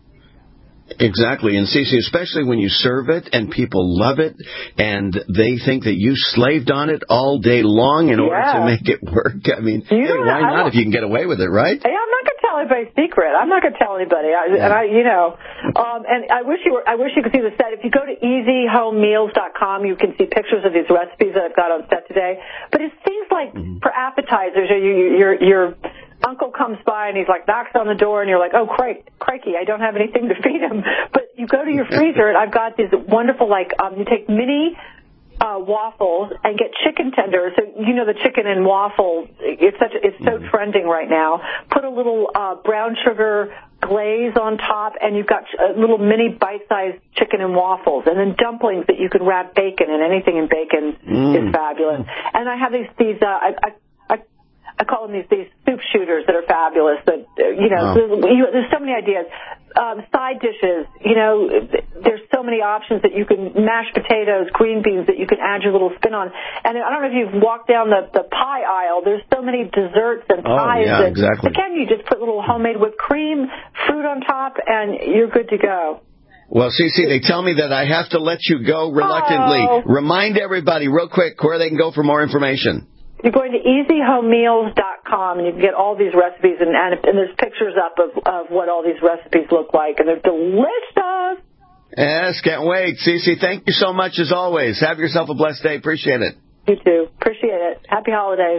Exactly. And Cece, especially when you serve it and people love it and they think that you slaved on it all day long in order yeah. to make it work. I mean, hey, why not if you can get away with it, right? Hey, I'm not going to tell everybody's secret. I'm not going to tell anybody. I, yeah. And I, you know, um, and I wish you were. I wish you could see the set. If you go to easy home meals dot com, you can see pictures of these recipes that I've got on set today. But it's things like mm-hmm. for appetizers, or you, your your uncle comes by and he's like knocks on the door, and you're like, oh, crikey, crikey, I don't have anything to feed him. But you go to your freezer, and I've got these wonderful, like, um, you take mini Uh, waffles and get chicken tenders. So you know the chicken and waffle. It's such. It's so mm-hmm. trending right now. Put a little uh, brown sugar glaze on top, and you've got a little mini bite-sized chicken and waffles, and then dumplings that you can wrap bacon in. Anything in bacon mm. is fabulous. And I have these these. Uh, I, I I I call them these these soup shooters that are fabulous. That uh, you know, oh. there's, you, there's so many ideas. Um, side dishes, you know, there's so many options that you can, mashed potatoes, green beans that you can add your little spin on. And I don't know if you've walked down the, the pie aisle. There's so many desserts and pies. Oh, yeah, that, exactly. Again, you just put a little homemade whipped cream, fruit on top, and you're good to go. Well, Cece, they tell me that I have to let you go reluctantly. Oh. Remind everybody real quick where they can go for more information. You're going to easy home meals dot com, and you can get all these recipes, and, and, and there's pictures up of, of what all these recipes look like, and they're delicious. Yes, can't wait. Cece, thank you so much as always. Have yourself a blessed day. Appreciate it. You too. Appreciate it. Happy holidays.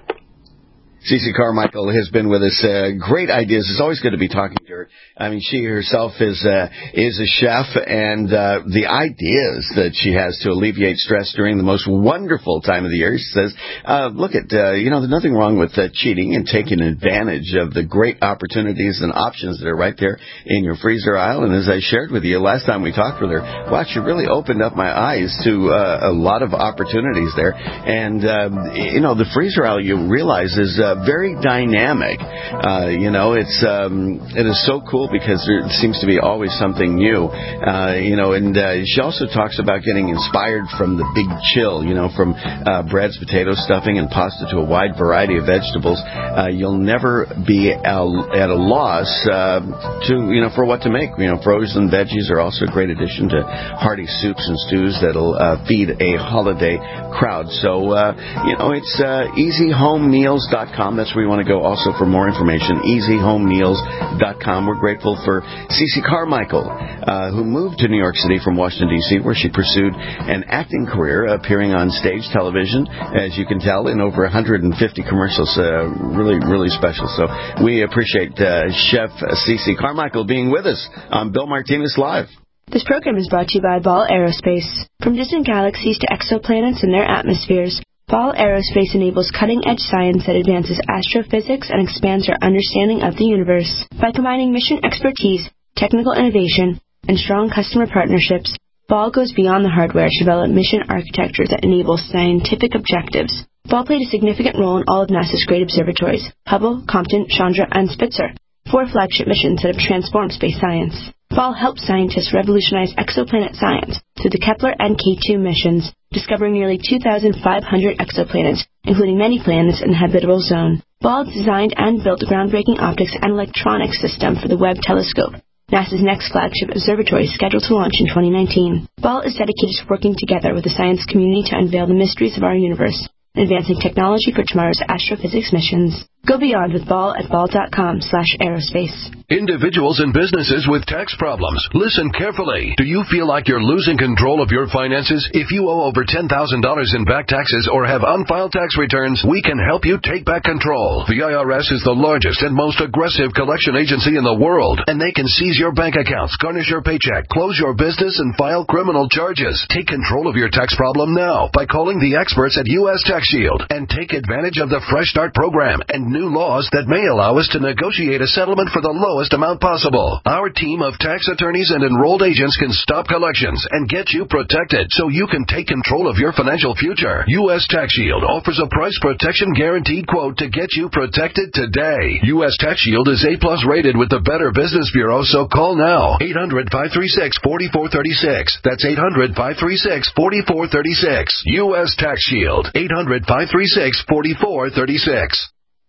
Cece Carmichael has been with us. Uh, great ideas. It's always good to be talking to her. I mean, she herself is uh, is a chef, and uh, the ideas that she has to alleviate stress during the most wonderful time of the year. She says, uh, look at, uh, you know, there's nothing wrong with uh, cheating and taking advantage of the great opportunities and options that are right there in your freezer aisle. And as I shared with you last time we talked with her, wow, she really opened up my eyes to uh, a lot of opportunities there. And, um, you know, the freezer aisle, you realize, is uh, very dynamic. Uh, you know, it's um, it is so cool because there seems to be always something new. Uh, you know, and uh, she also talks about getting inspired from the big chill. You know, from uh, breads, potato stuffing, and pasta to a wide variety of vegetables. Uh, you'll never be at a loss uh, to you know for what to make. You know, frozen veggies are also a great addition to hearty soups and stews that'll uh, feed a holiday crowd. So uh, you know, it's uh, easy home meals dot com. That's where you want to go also for more information, easy home meals dot com. We're grateful for Cece Carmichael, uh, who moved to New York City from Washington, D C, where she pursued an acting career, appearing on stage television, as you can tell, in over one hundred fifty commercials. Uh, really, really special. So we appreciate uh, Chef Cece Carmichael being with us on Bill Martinez Live. This program is brought to you by Ball Aerospace. From distant galaxies to exoplanets and their atmospheres, Ball Aerospace enables cutting-edge science that advances astrophysics and expands our understanding of the universe. By combining mission expertise, technical innovation, and strong customer partnerships, Ball goes beyond the hardware to develop mission architecture that enables scientific objectives. Ball played a significant role in all of NASA's great observatories, Hubble, Compton, Chandra, and Spitzer, four flagship missions that have transformed space science. Ball helped scientists revolutionize exoplanet science through the Kepler and K two missions, discovering nearly two thousand five hundred exoplanets, including many planets in the habitable zone. Ball designed and built the groundbreaking optics and electronics system for the Webb telescope, NASA's next flagship observatory, scheduled to launch in twenty nineteen. Ball is dedicated to working together with the science community to unveil the mysteries of our universe, advancing technology for tomorrow's astrophysics missions. Go beyond with Ball at ball dot com slash aerospace. Individuals and businesses with tax problems, listen carefully. Do you feel like you're losing control of your finances? If you owe over ten thousand dollars in back taxes or have unfiled tax returns, we can help you take back control. The I R S is the largest and most aggressive collection agency in the world, and they can seize your bank accounts, garnish your paycheck, close your business, and file criminal charges. Take control of your tax problem now by calling the experts at U S Tax Shield and take advantage of the Fresh Start program and new laws that may allow us to negotiate a settlement for the lowest amount possible. Our team of tax attorneys and enrolled agents can stop collections and get you protected so you can take control of your financial future. U S Tax Shield offers a price protection guaranteed quote to get you protected today. U S Tax Shield is A plus rated with the Better Business Bureau, so call now. eight hundred, five three six, four four three six. That's eight hundred, five three six, four four three six. U S Tax Shield. eight hundred, five three six, four four three six.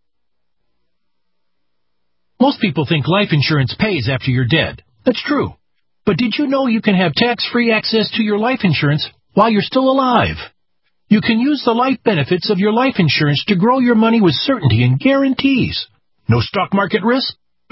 Most people think life insurance pays after you're dead. That's true. But did you know you can have tax-free access to your life insurance while you're still alive? You can use the life benefits of your life insurance to grow your money with certainty and guarantees. No stock market risk,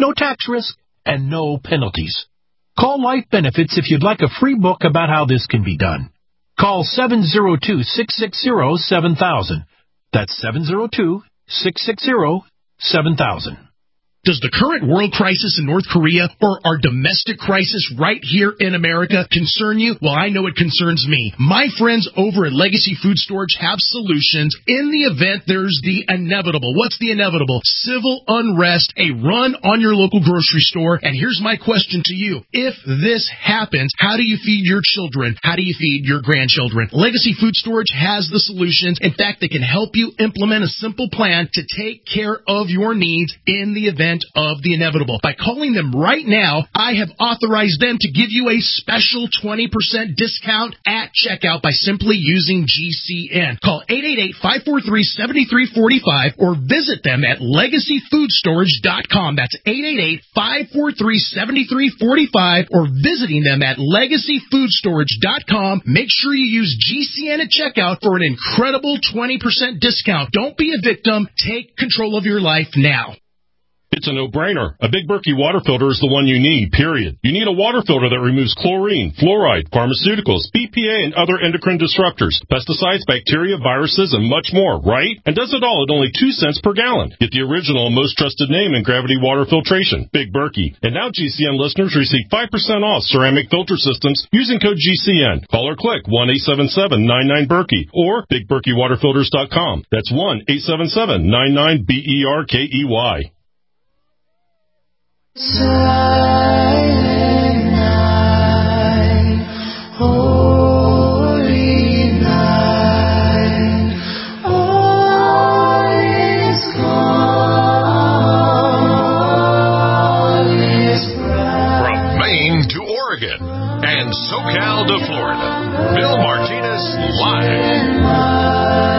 no tax risk, and no penalties. Call Life Benefits if you'd like a free book about how this can be done. Call seven zero two, six six zero, seven thousand. That's seven zero two, six six zero, seven thousand. Does the current world crisis in North Korea or our domestic crisis right here in America concern you? Well, I know it concerns me. My friends over at Legacy Food Storage have solutions in the event there's the inevitable. What's the inevitable? Civil unrest, a run on your local grocery store. And here's my question to you. If this happens, how do you feed your children? How do you feed your grandchildren? Legacy Food Storage has the solutions. In fact, they can help you implement a simple plan to take care of your needs in the event of the inevitable. By calling them right now, I have authorized them to give you a special twenty percent discount at checkout by simply using G C N. Call eight eight eight, five four three, seven three four five or visit them at legacy food storage dot com. That's eight eight eight, five four three, seven three four five or visiting them at legacy food storage dot com. Make sure you use G C N at checkout for an incredible twenty percent discount. Don't be a victim. Take control of your life now. It's a no-brainer. A Big Berkey water filter is the one you need, period. You need a water filter that removes chlorine, fluoride, pharmaceuticals, B P A, and other endocrine disruptors, pesticides, bacteria, viruses, and much more, right? And does it all at only two cents per gallon. Get the original and most trusted name in gravity water filtration, Big Berkey. And now G C N listeners receive five percent off ceramic filter systems using code G C N. Call or click one eight seven seven, nine nine, Berkey or big berkey water filters dot com. That's one eight seven seven, nine nine, B E R K E Y. Silent night, holy night, all is calm, all is bright. From Maine to Oregon and SoCal to Florida, Bill Martinez live.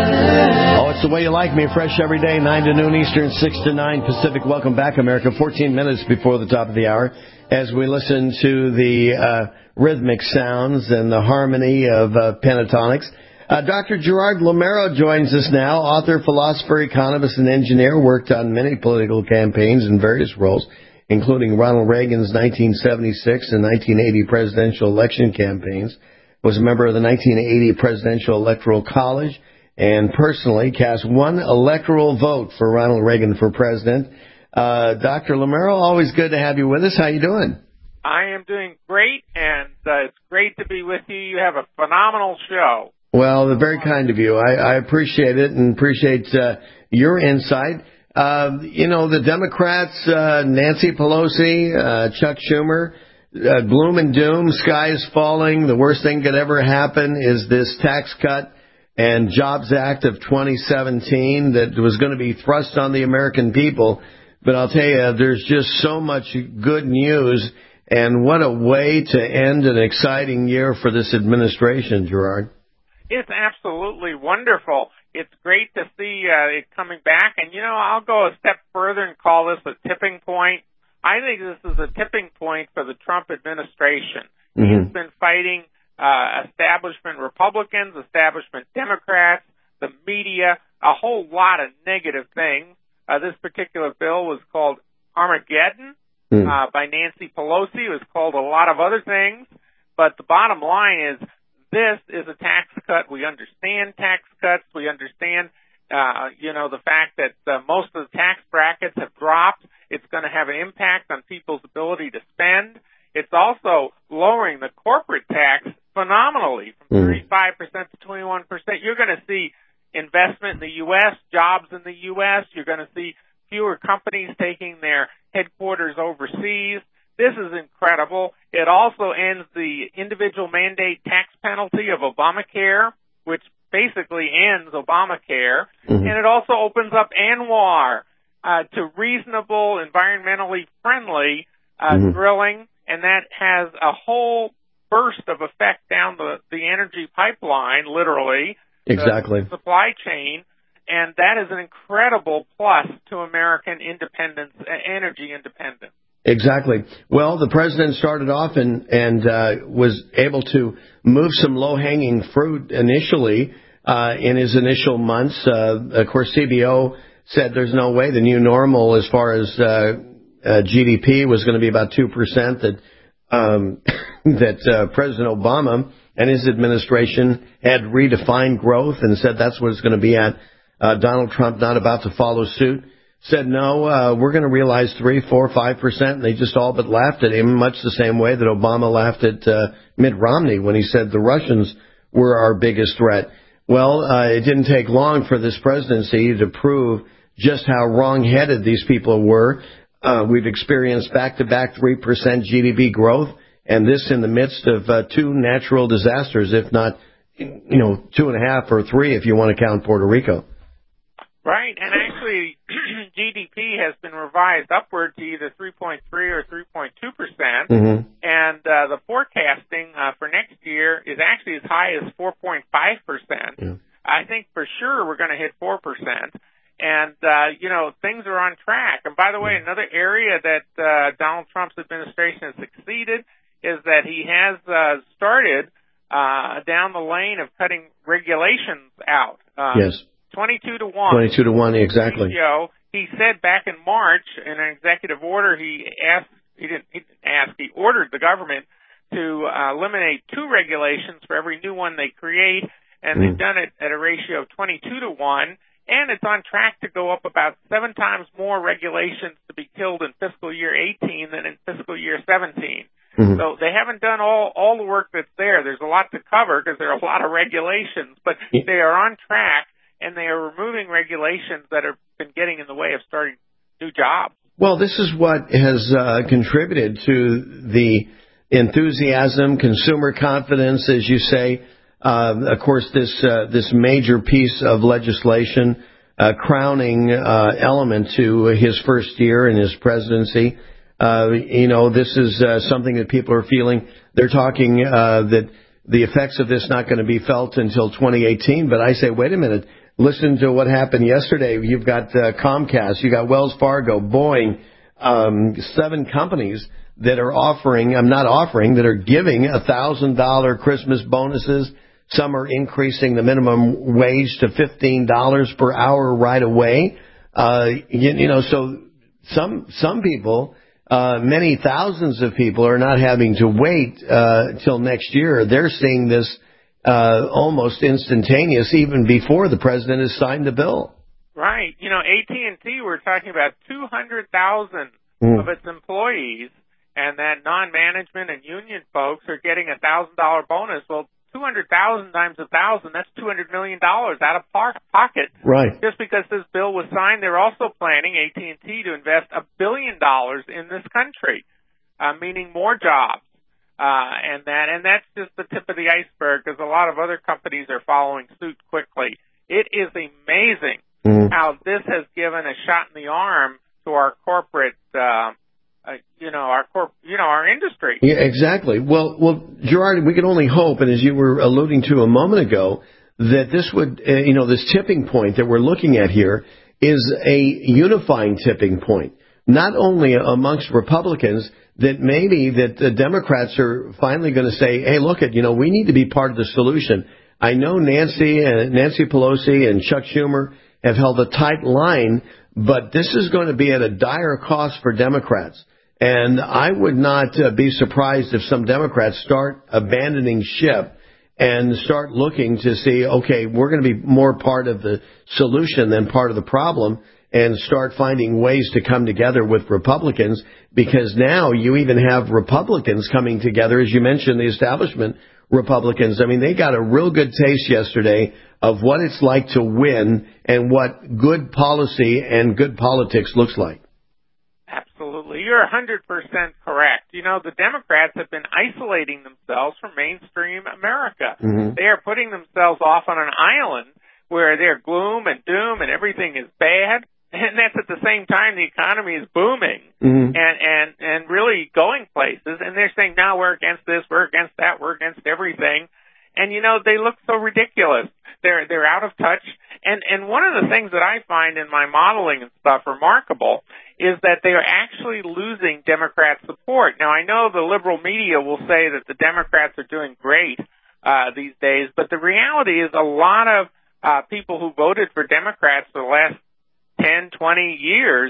Oh, it's the way you like me, fresh every day, nine to noon Eastern, six to nine Pacific. Welcome back, America. fourteen minutes before the top of the hour as we listen to the uh, rhythmic sounds and the harmony of uh, pentatonics. Uh, Doctor Gerard Lameiro joins us now, author, philosopher, economist, and engineer, worked on many political campaigns in various roles, including Ronald Reagan's nineteen seventy-six and nineteen eighty presidential election campaigns, was a member of the nineteen eighty Presidential Electoral College, and personally cast one electoral vote for Ronald Reagan for president. Uh, Doctor Lameiro, always good to have you with us. How you doing? I am doing great, and uh, it's great to be with you. You have a phenomenal show. Well, very kind of you. I, I appreciate it and appreciate uh, your insight. Uh, you know, the Democrats, uh, Nancy Pelosi, uh, Chuck Schumer, uh, gloom and doom, sky is falling. The worst thing could ever happen is this tax cut and Jobs Act of twenty seventeen that was going to be thrust on the American people. But I'll tell you, there's just so much good news, and what a way to end an exciting year for this administration, Gerard. It's absolutely wonderful. It's great to see uh, it coming back. And, you know, I'll go a step further and call this a tipping point. I think this is a tipping point for the Trump administration. Mm-hmm. He's been fighting uh, establishment Republicans, establishment Democrats, the media, a whole lot of negative things. Uh, this particular bill was called Armageddon mm. uh, by Nancy Pelosi. It was called a lot of other things. But the bottom line is, this is a tax cut. We understand tax cuts. We understand, uh, you know, the fact that uh, most of the tax brackets have dropped. It's going to have an impact on people's ability to spend. It's also lowering the corporate tax phenomenally from thirty-five percent to twenty-one percent. You're going to see investment in the U S, jobs in the U S. You're going to see fewer companies taking their headquarters overseas. This is incredible. It also ends the individual mandate tax penalty of Obamacare, which basically ends Obamacare. Mm-hmm. And it also opens up ANWR uh, to reasonable, environmentally friendly uh, mm-hmm. drilling, and that has a whole burst of effect down the, the energy pipeline, literally. Exactly. The supply chain. And that is an incredible plus to American independence, energy independence. Exactly. Well, the president started off and, and uh, was able to move some low-hanging fruit initially uh, in his initial months. Uh, of course, C B O said there's no way the new normal as far as uh, uh, G D P was going to be about two percent, that um, that uh, President Obama and his administration had redefined growth and said that's what it's going to be at. Uh, Donald Trump, not about to follow suit, said, no, uh, we're going to realize three, four, five percent. And they just all but laughed at him, much the same way that Obama laughed at uh, Mitt Romney when he said the Russians were our biggest threat. Well, uh, it didn't take long for this presidency to prove just how wrong-headed these people were. Uh, we've experienced back-to-back three percent G D P growth, and this in the midst of uh, two natural disasters, if not, you know, two and a half or three if you want to count Puerto Rico. Right, and actually G D P has been revised upward to either three point three or three point two percent, Mm-hmm. and uh, the forecasting uh, for next year is actually as high as four point five percent. Yeah. I think for sure we're going to hit four percent, and, uh, you know, things are on track. And by the way, another area that uh, Donald Trump's administration has succeeded is that he has uh, started uh, down the lane of cutting regulations out. Um, Yes. twenty-two to one. twenty-two to one, exactly. You know, he said back in March in an executive order, he asked, he didn't, he didn't ask, he ordered the government to uh, eliminate two regulations for every new one they create, and mm. they've done it at a ratio of twenty-two to one, and it's on track to go up about seven times more regulations to be killed in fiscal year eighteen than in fiscal year seventeen. Mm-hmm. So they haven't done all, all the work that's there. There's a lot to cover because there are a lot of regulations, but yeah. they are on track. And they are removing regulations that have been getting in the way of starting new jobs. Well, this is what has uh, contributed to the enthusiasm, consumer confidence, as you say. Uh, of course, this uh, this major piece of legislation, uh, crowning uh, element to his first year in his presidency. Uh, you know, this is uh, something that people are feeling. They're talking uh, that the effects of this not going to be felt until twenty eighteen. But I say, wait a minute. Listen to what happened yesterday. You've got uh, Comcast, you got Wells Fargo, Boeing, um, seven companies that are offering, I'm not offering, that are giving one thousand dollars Christmas bonuses. Some are increasing the minimum wage to fifteen dollars per hour right away. Uh, you, you know, so some some people, uh, many thousands of people are not having to wait uh, till next year. They're seeing this Uh, almost instantaneous, even before the president has signed the bill. Right. You know, A T and T, we're talking about two hundred thousand mm. of its employees, and that non-management and union folks are getting a one thousand dollars bonus. Well, two hundred thousand times one thousand, that's two hundred million dollars out of pocket. Right. Just because this bill was signed, they're also planning, A T and T, to invest a billion dollars in this country, uh, meaning more jobs. Uh, and that, and that's just the tip of the iceberg, because a lot of other companies are following suit quickly. It is amazing mm. how this has given a shot in the arm to our corporate, uh, uh, you know, our corp, you know, our industry. Yeah, exactly. Well, well, Gerard, we can only hope, and as you were alluding to a moment ago, that this would, uh, you know, this tipping point that we're looking at here is a unifying tipping point, not only amongst Republicans, that maybe that the Democrats are finally going to say, hey, look, at you know, we need to be part of the solution. I know Nancy and Nancy Pelosi and Chuck Schumer have held a tight line, but this is going to be at a dire cost for Democrats. And I would not uh, be surprised if some Democrats start abandoning ship and start looking to see, okay, we're going to be more part of the solution than part of the problem, and start finding ways to come together with Republicans, because now you even have Republicans coming together, as you mentioned, the establishment Republicans. I mean, they got a real good taste yesterday of what it's like to win and what good policy and good politics looks like. Absolutely. You're one hundred percent correct. You know, the Democrats have been isolating themselves from mainstream America. Mm-hmm. They are putting themselves off on an island where they're gloom and doom and everything is bad. And that's at the same time the economy is booming mm-hmm. and, and, and really going places. And they're saying, no, we're against this, we're against that, we're against everything. And, you know, they look so ridiculous. They're, they're out of touch. And, and one of the things that I find in my modeling and stuff remarkable is that they are actually losing Democrat support. Now, I know the liberal media will say that the Democrats are doing great, uh, these days, but the reality is a lot of, uh, people who voted for Democrats for the last ten, twenty years,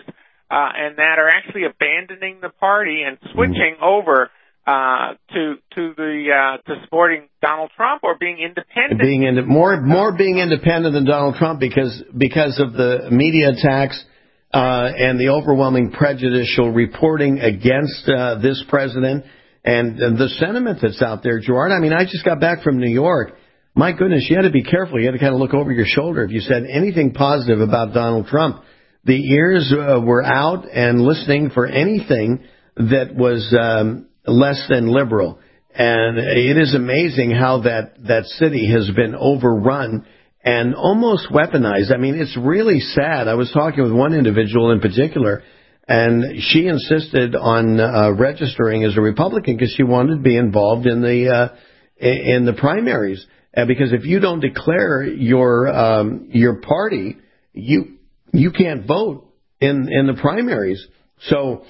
uh, and that are actually abandoning the party and switching mm. over uh, to to the uh, to supporting Donald Trump or being independent. Being ind- more more being independent than Donald Trump because because of the media attacks uh, and the overwhelming prejudicial reporting against uh, this president and, and the sentiment that's out there, Gerard. I mean, I just got back from New York. My goodness, you had to be careful. You had to kind of look over your shoulder if you said anything positive about Donald Trump. The ears uh, were out and listening for anything that was um, less than liberal. And it is amazing how that, that city has been overrun and almost weaponized. I mean, it's really sad. I was talking with one individual in particular, and she insisted on uh, registering as a Republican because she wanted to be involved in the uh, in the primaries. Uh, because if you don't declare your um, your party, you you can't vote in in the primaries. So,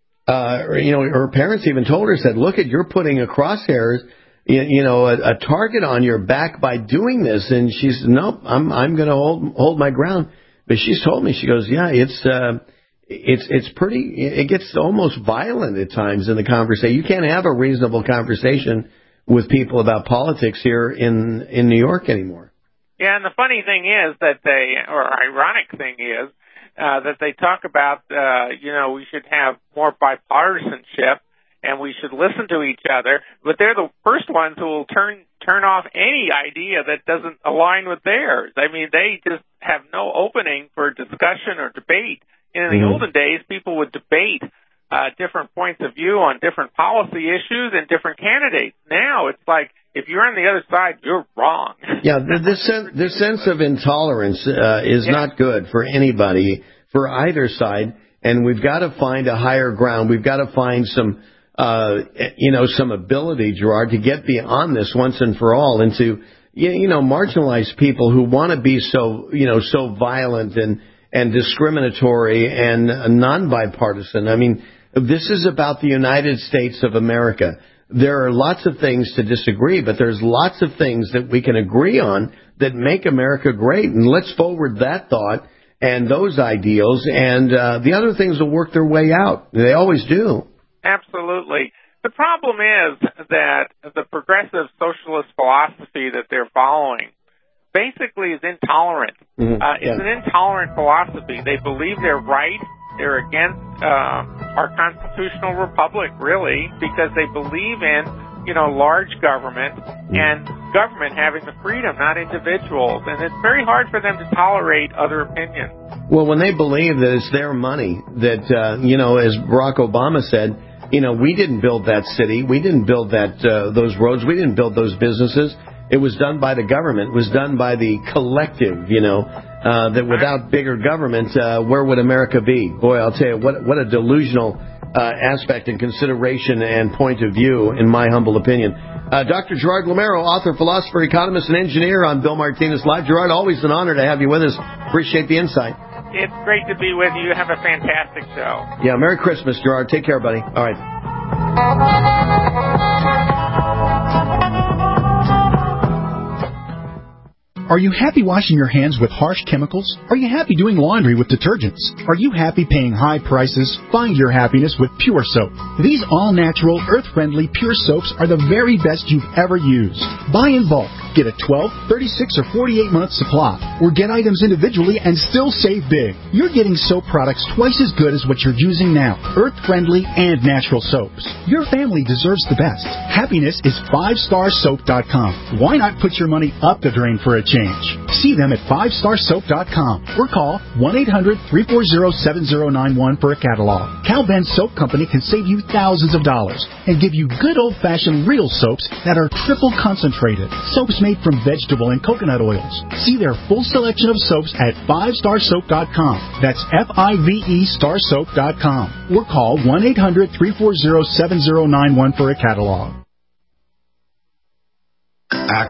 uh, you know, her parents even told her, said, "Look, at you're putting a crosshairs, you, you know, a, a target on your back by doing this." And she said, "Nope, I'm I'm going to hold hold my ground." But she's told me, she goes, "Yeah, it's uh, it's it's pretty. It gets almost violent at times in the conversation. You can't have a reasonable conversation with people about politics here in, in New York anymore." Yeah, and the funny thing is that they, or ironic thing is, uh, that they talk about, uh, you know, we should have more bipartisanship and we should listen to each other, but they're the first ones who will turn, turn off any idea that doesn't align with theirs. I mean, they just have no opening for discussion or debate. In the mm-hmm. olden days, people would debate Uh, different points of view on different policy issues and different candidates. Now it's like, if you're on the other side, you're wrong. Yeah, this sen- this sense of intolerance uh, is yeah. not good for anybody, for either side, and we've got to find a higher ground. We've got to find some, uh, you know, some ability, Gerard, to get beyond this once and for all, and to, you know, marginalize people who want to be so, you know, so violent and, and discriminatory and non-bipartisan. I mean, this is about the United States of America. There are lots of things to disagree, but there's lots of things that we can agree on that make America great. And let's forward that thought and those ideals, and uh, the other things will work their way out. They always do. Absolutely. The problem is that the progressive socialist philosophy that they're following basically is intolerant. Mm-hmm. Uh, it's yeah. an intolerant philosophy. They believe they're right. They're against uh, our constitutional republic, really, because they believe in, you know, large government and government having the freedom, not individuals. And it's very hard for them to tolerate other opinions. Well, when they believe that it's their money, that, uh, you know, as Barack Obama said, you know, we didn't build that city. We didn't build that uh, those roads. We didn't build those businesses. It was done by the government. It was done by the collective, you know, uh, that without bigger government, uh, where would America be? Boy, I'll tell you, what what a delusional uh, aspect and consideration and point of view, in my humble opinion. Uh, Doctor Gerard Lameiro, author, philosopher, economist, and engineer on Bill Martinez Live. Gerard, always an honor to have you with us. Appreciate the insight. It's great to be with you. Have a fantastic show. Yeah, Merry Christmas, Gerard. Take care, buddy. All right. Are you happy washing your hands with harsh chemicals? Are you happy doing laundry with detergents? Are you happy paying high prices? Find your happiness with Pure Soap. These all-natural, earth-friendly Pure Soaps are the very best you've ever used. Buy in bulk. Get a twelve, thirty-six, or forty-eight month supply. Or get items individually and still save big. You're getting soap products twice as good as what you're using now. Earth-friendly and natural soaps. Your family deserves the best. Happiness is five star soap dot com. Why not put your money up the drain for a change? See them at five star soap dot com or call one eight hundred, three four zero, seven zero nine one for a catalog. Cal Ben Soap Company can save you thousands of dollars and give you good old-fashioned real soaps that are triple concentrated. Soaps made from vegetable and coconut oils. See their full selection of soaps at five star soap dot com. That's F I V E star soap dot com or call one eight hundred, three four zero, seven zero nine one for a catalog.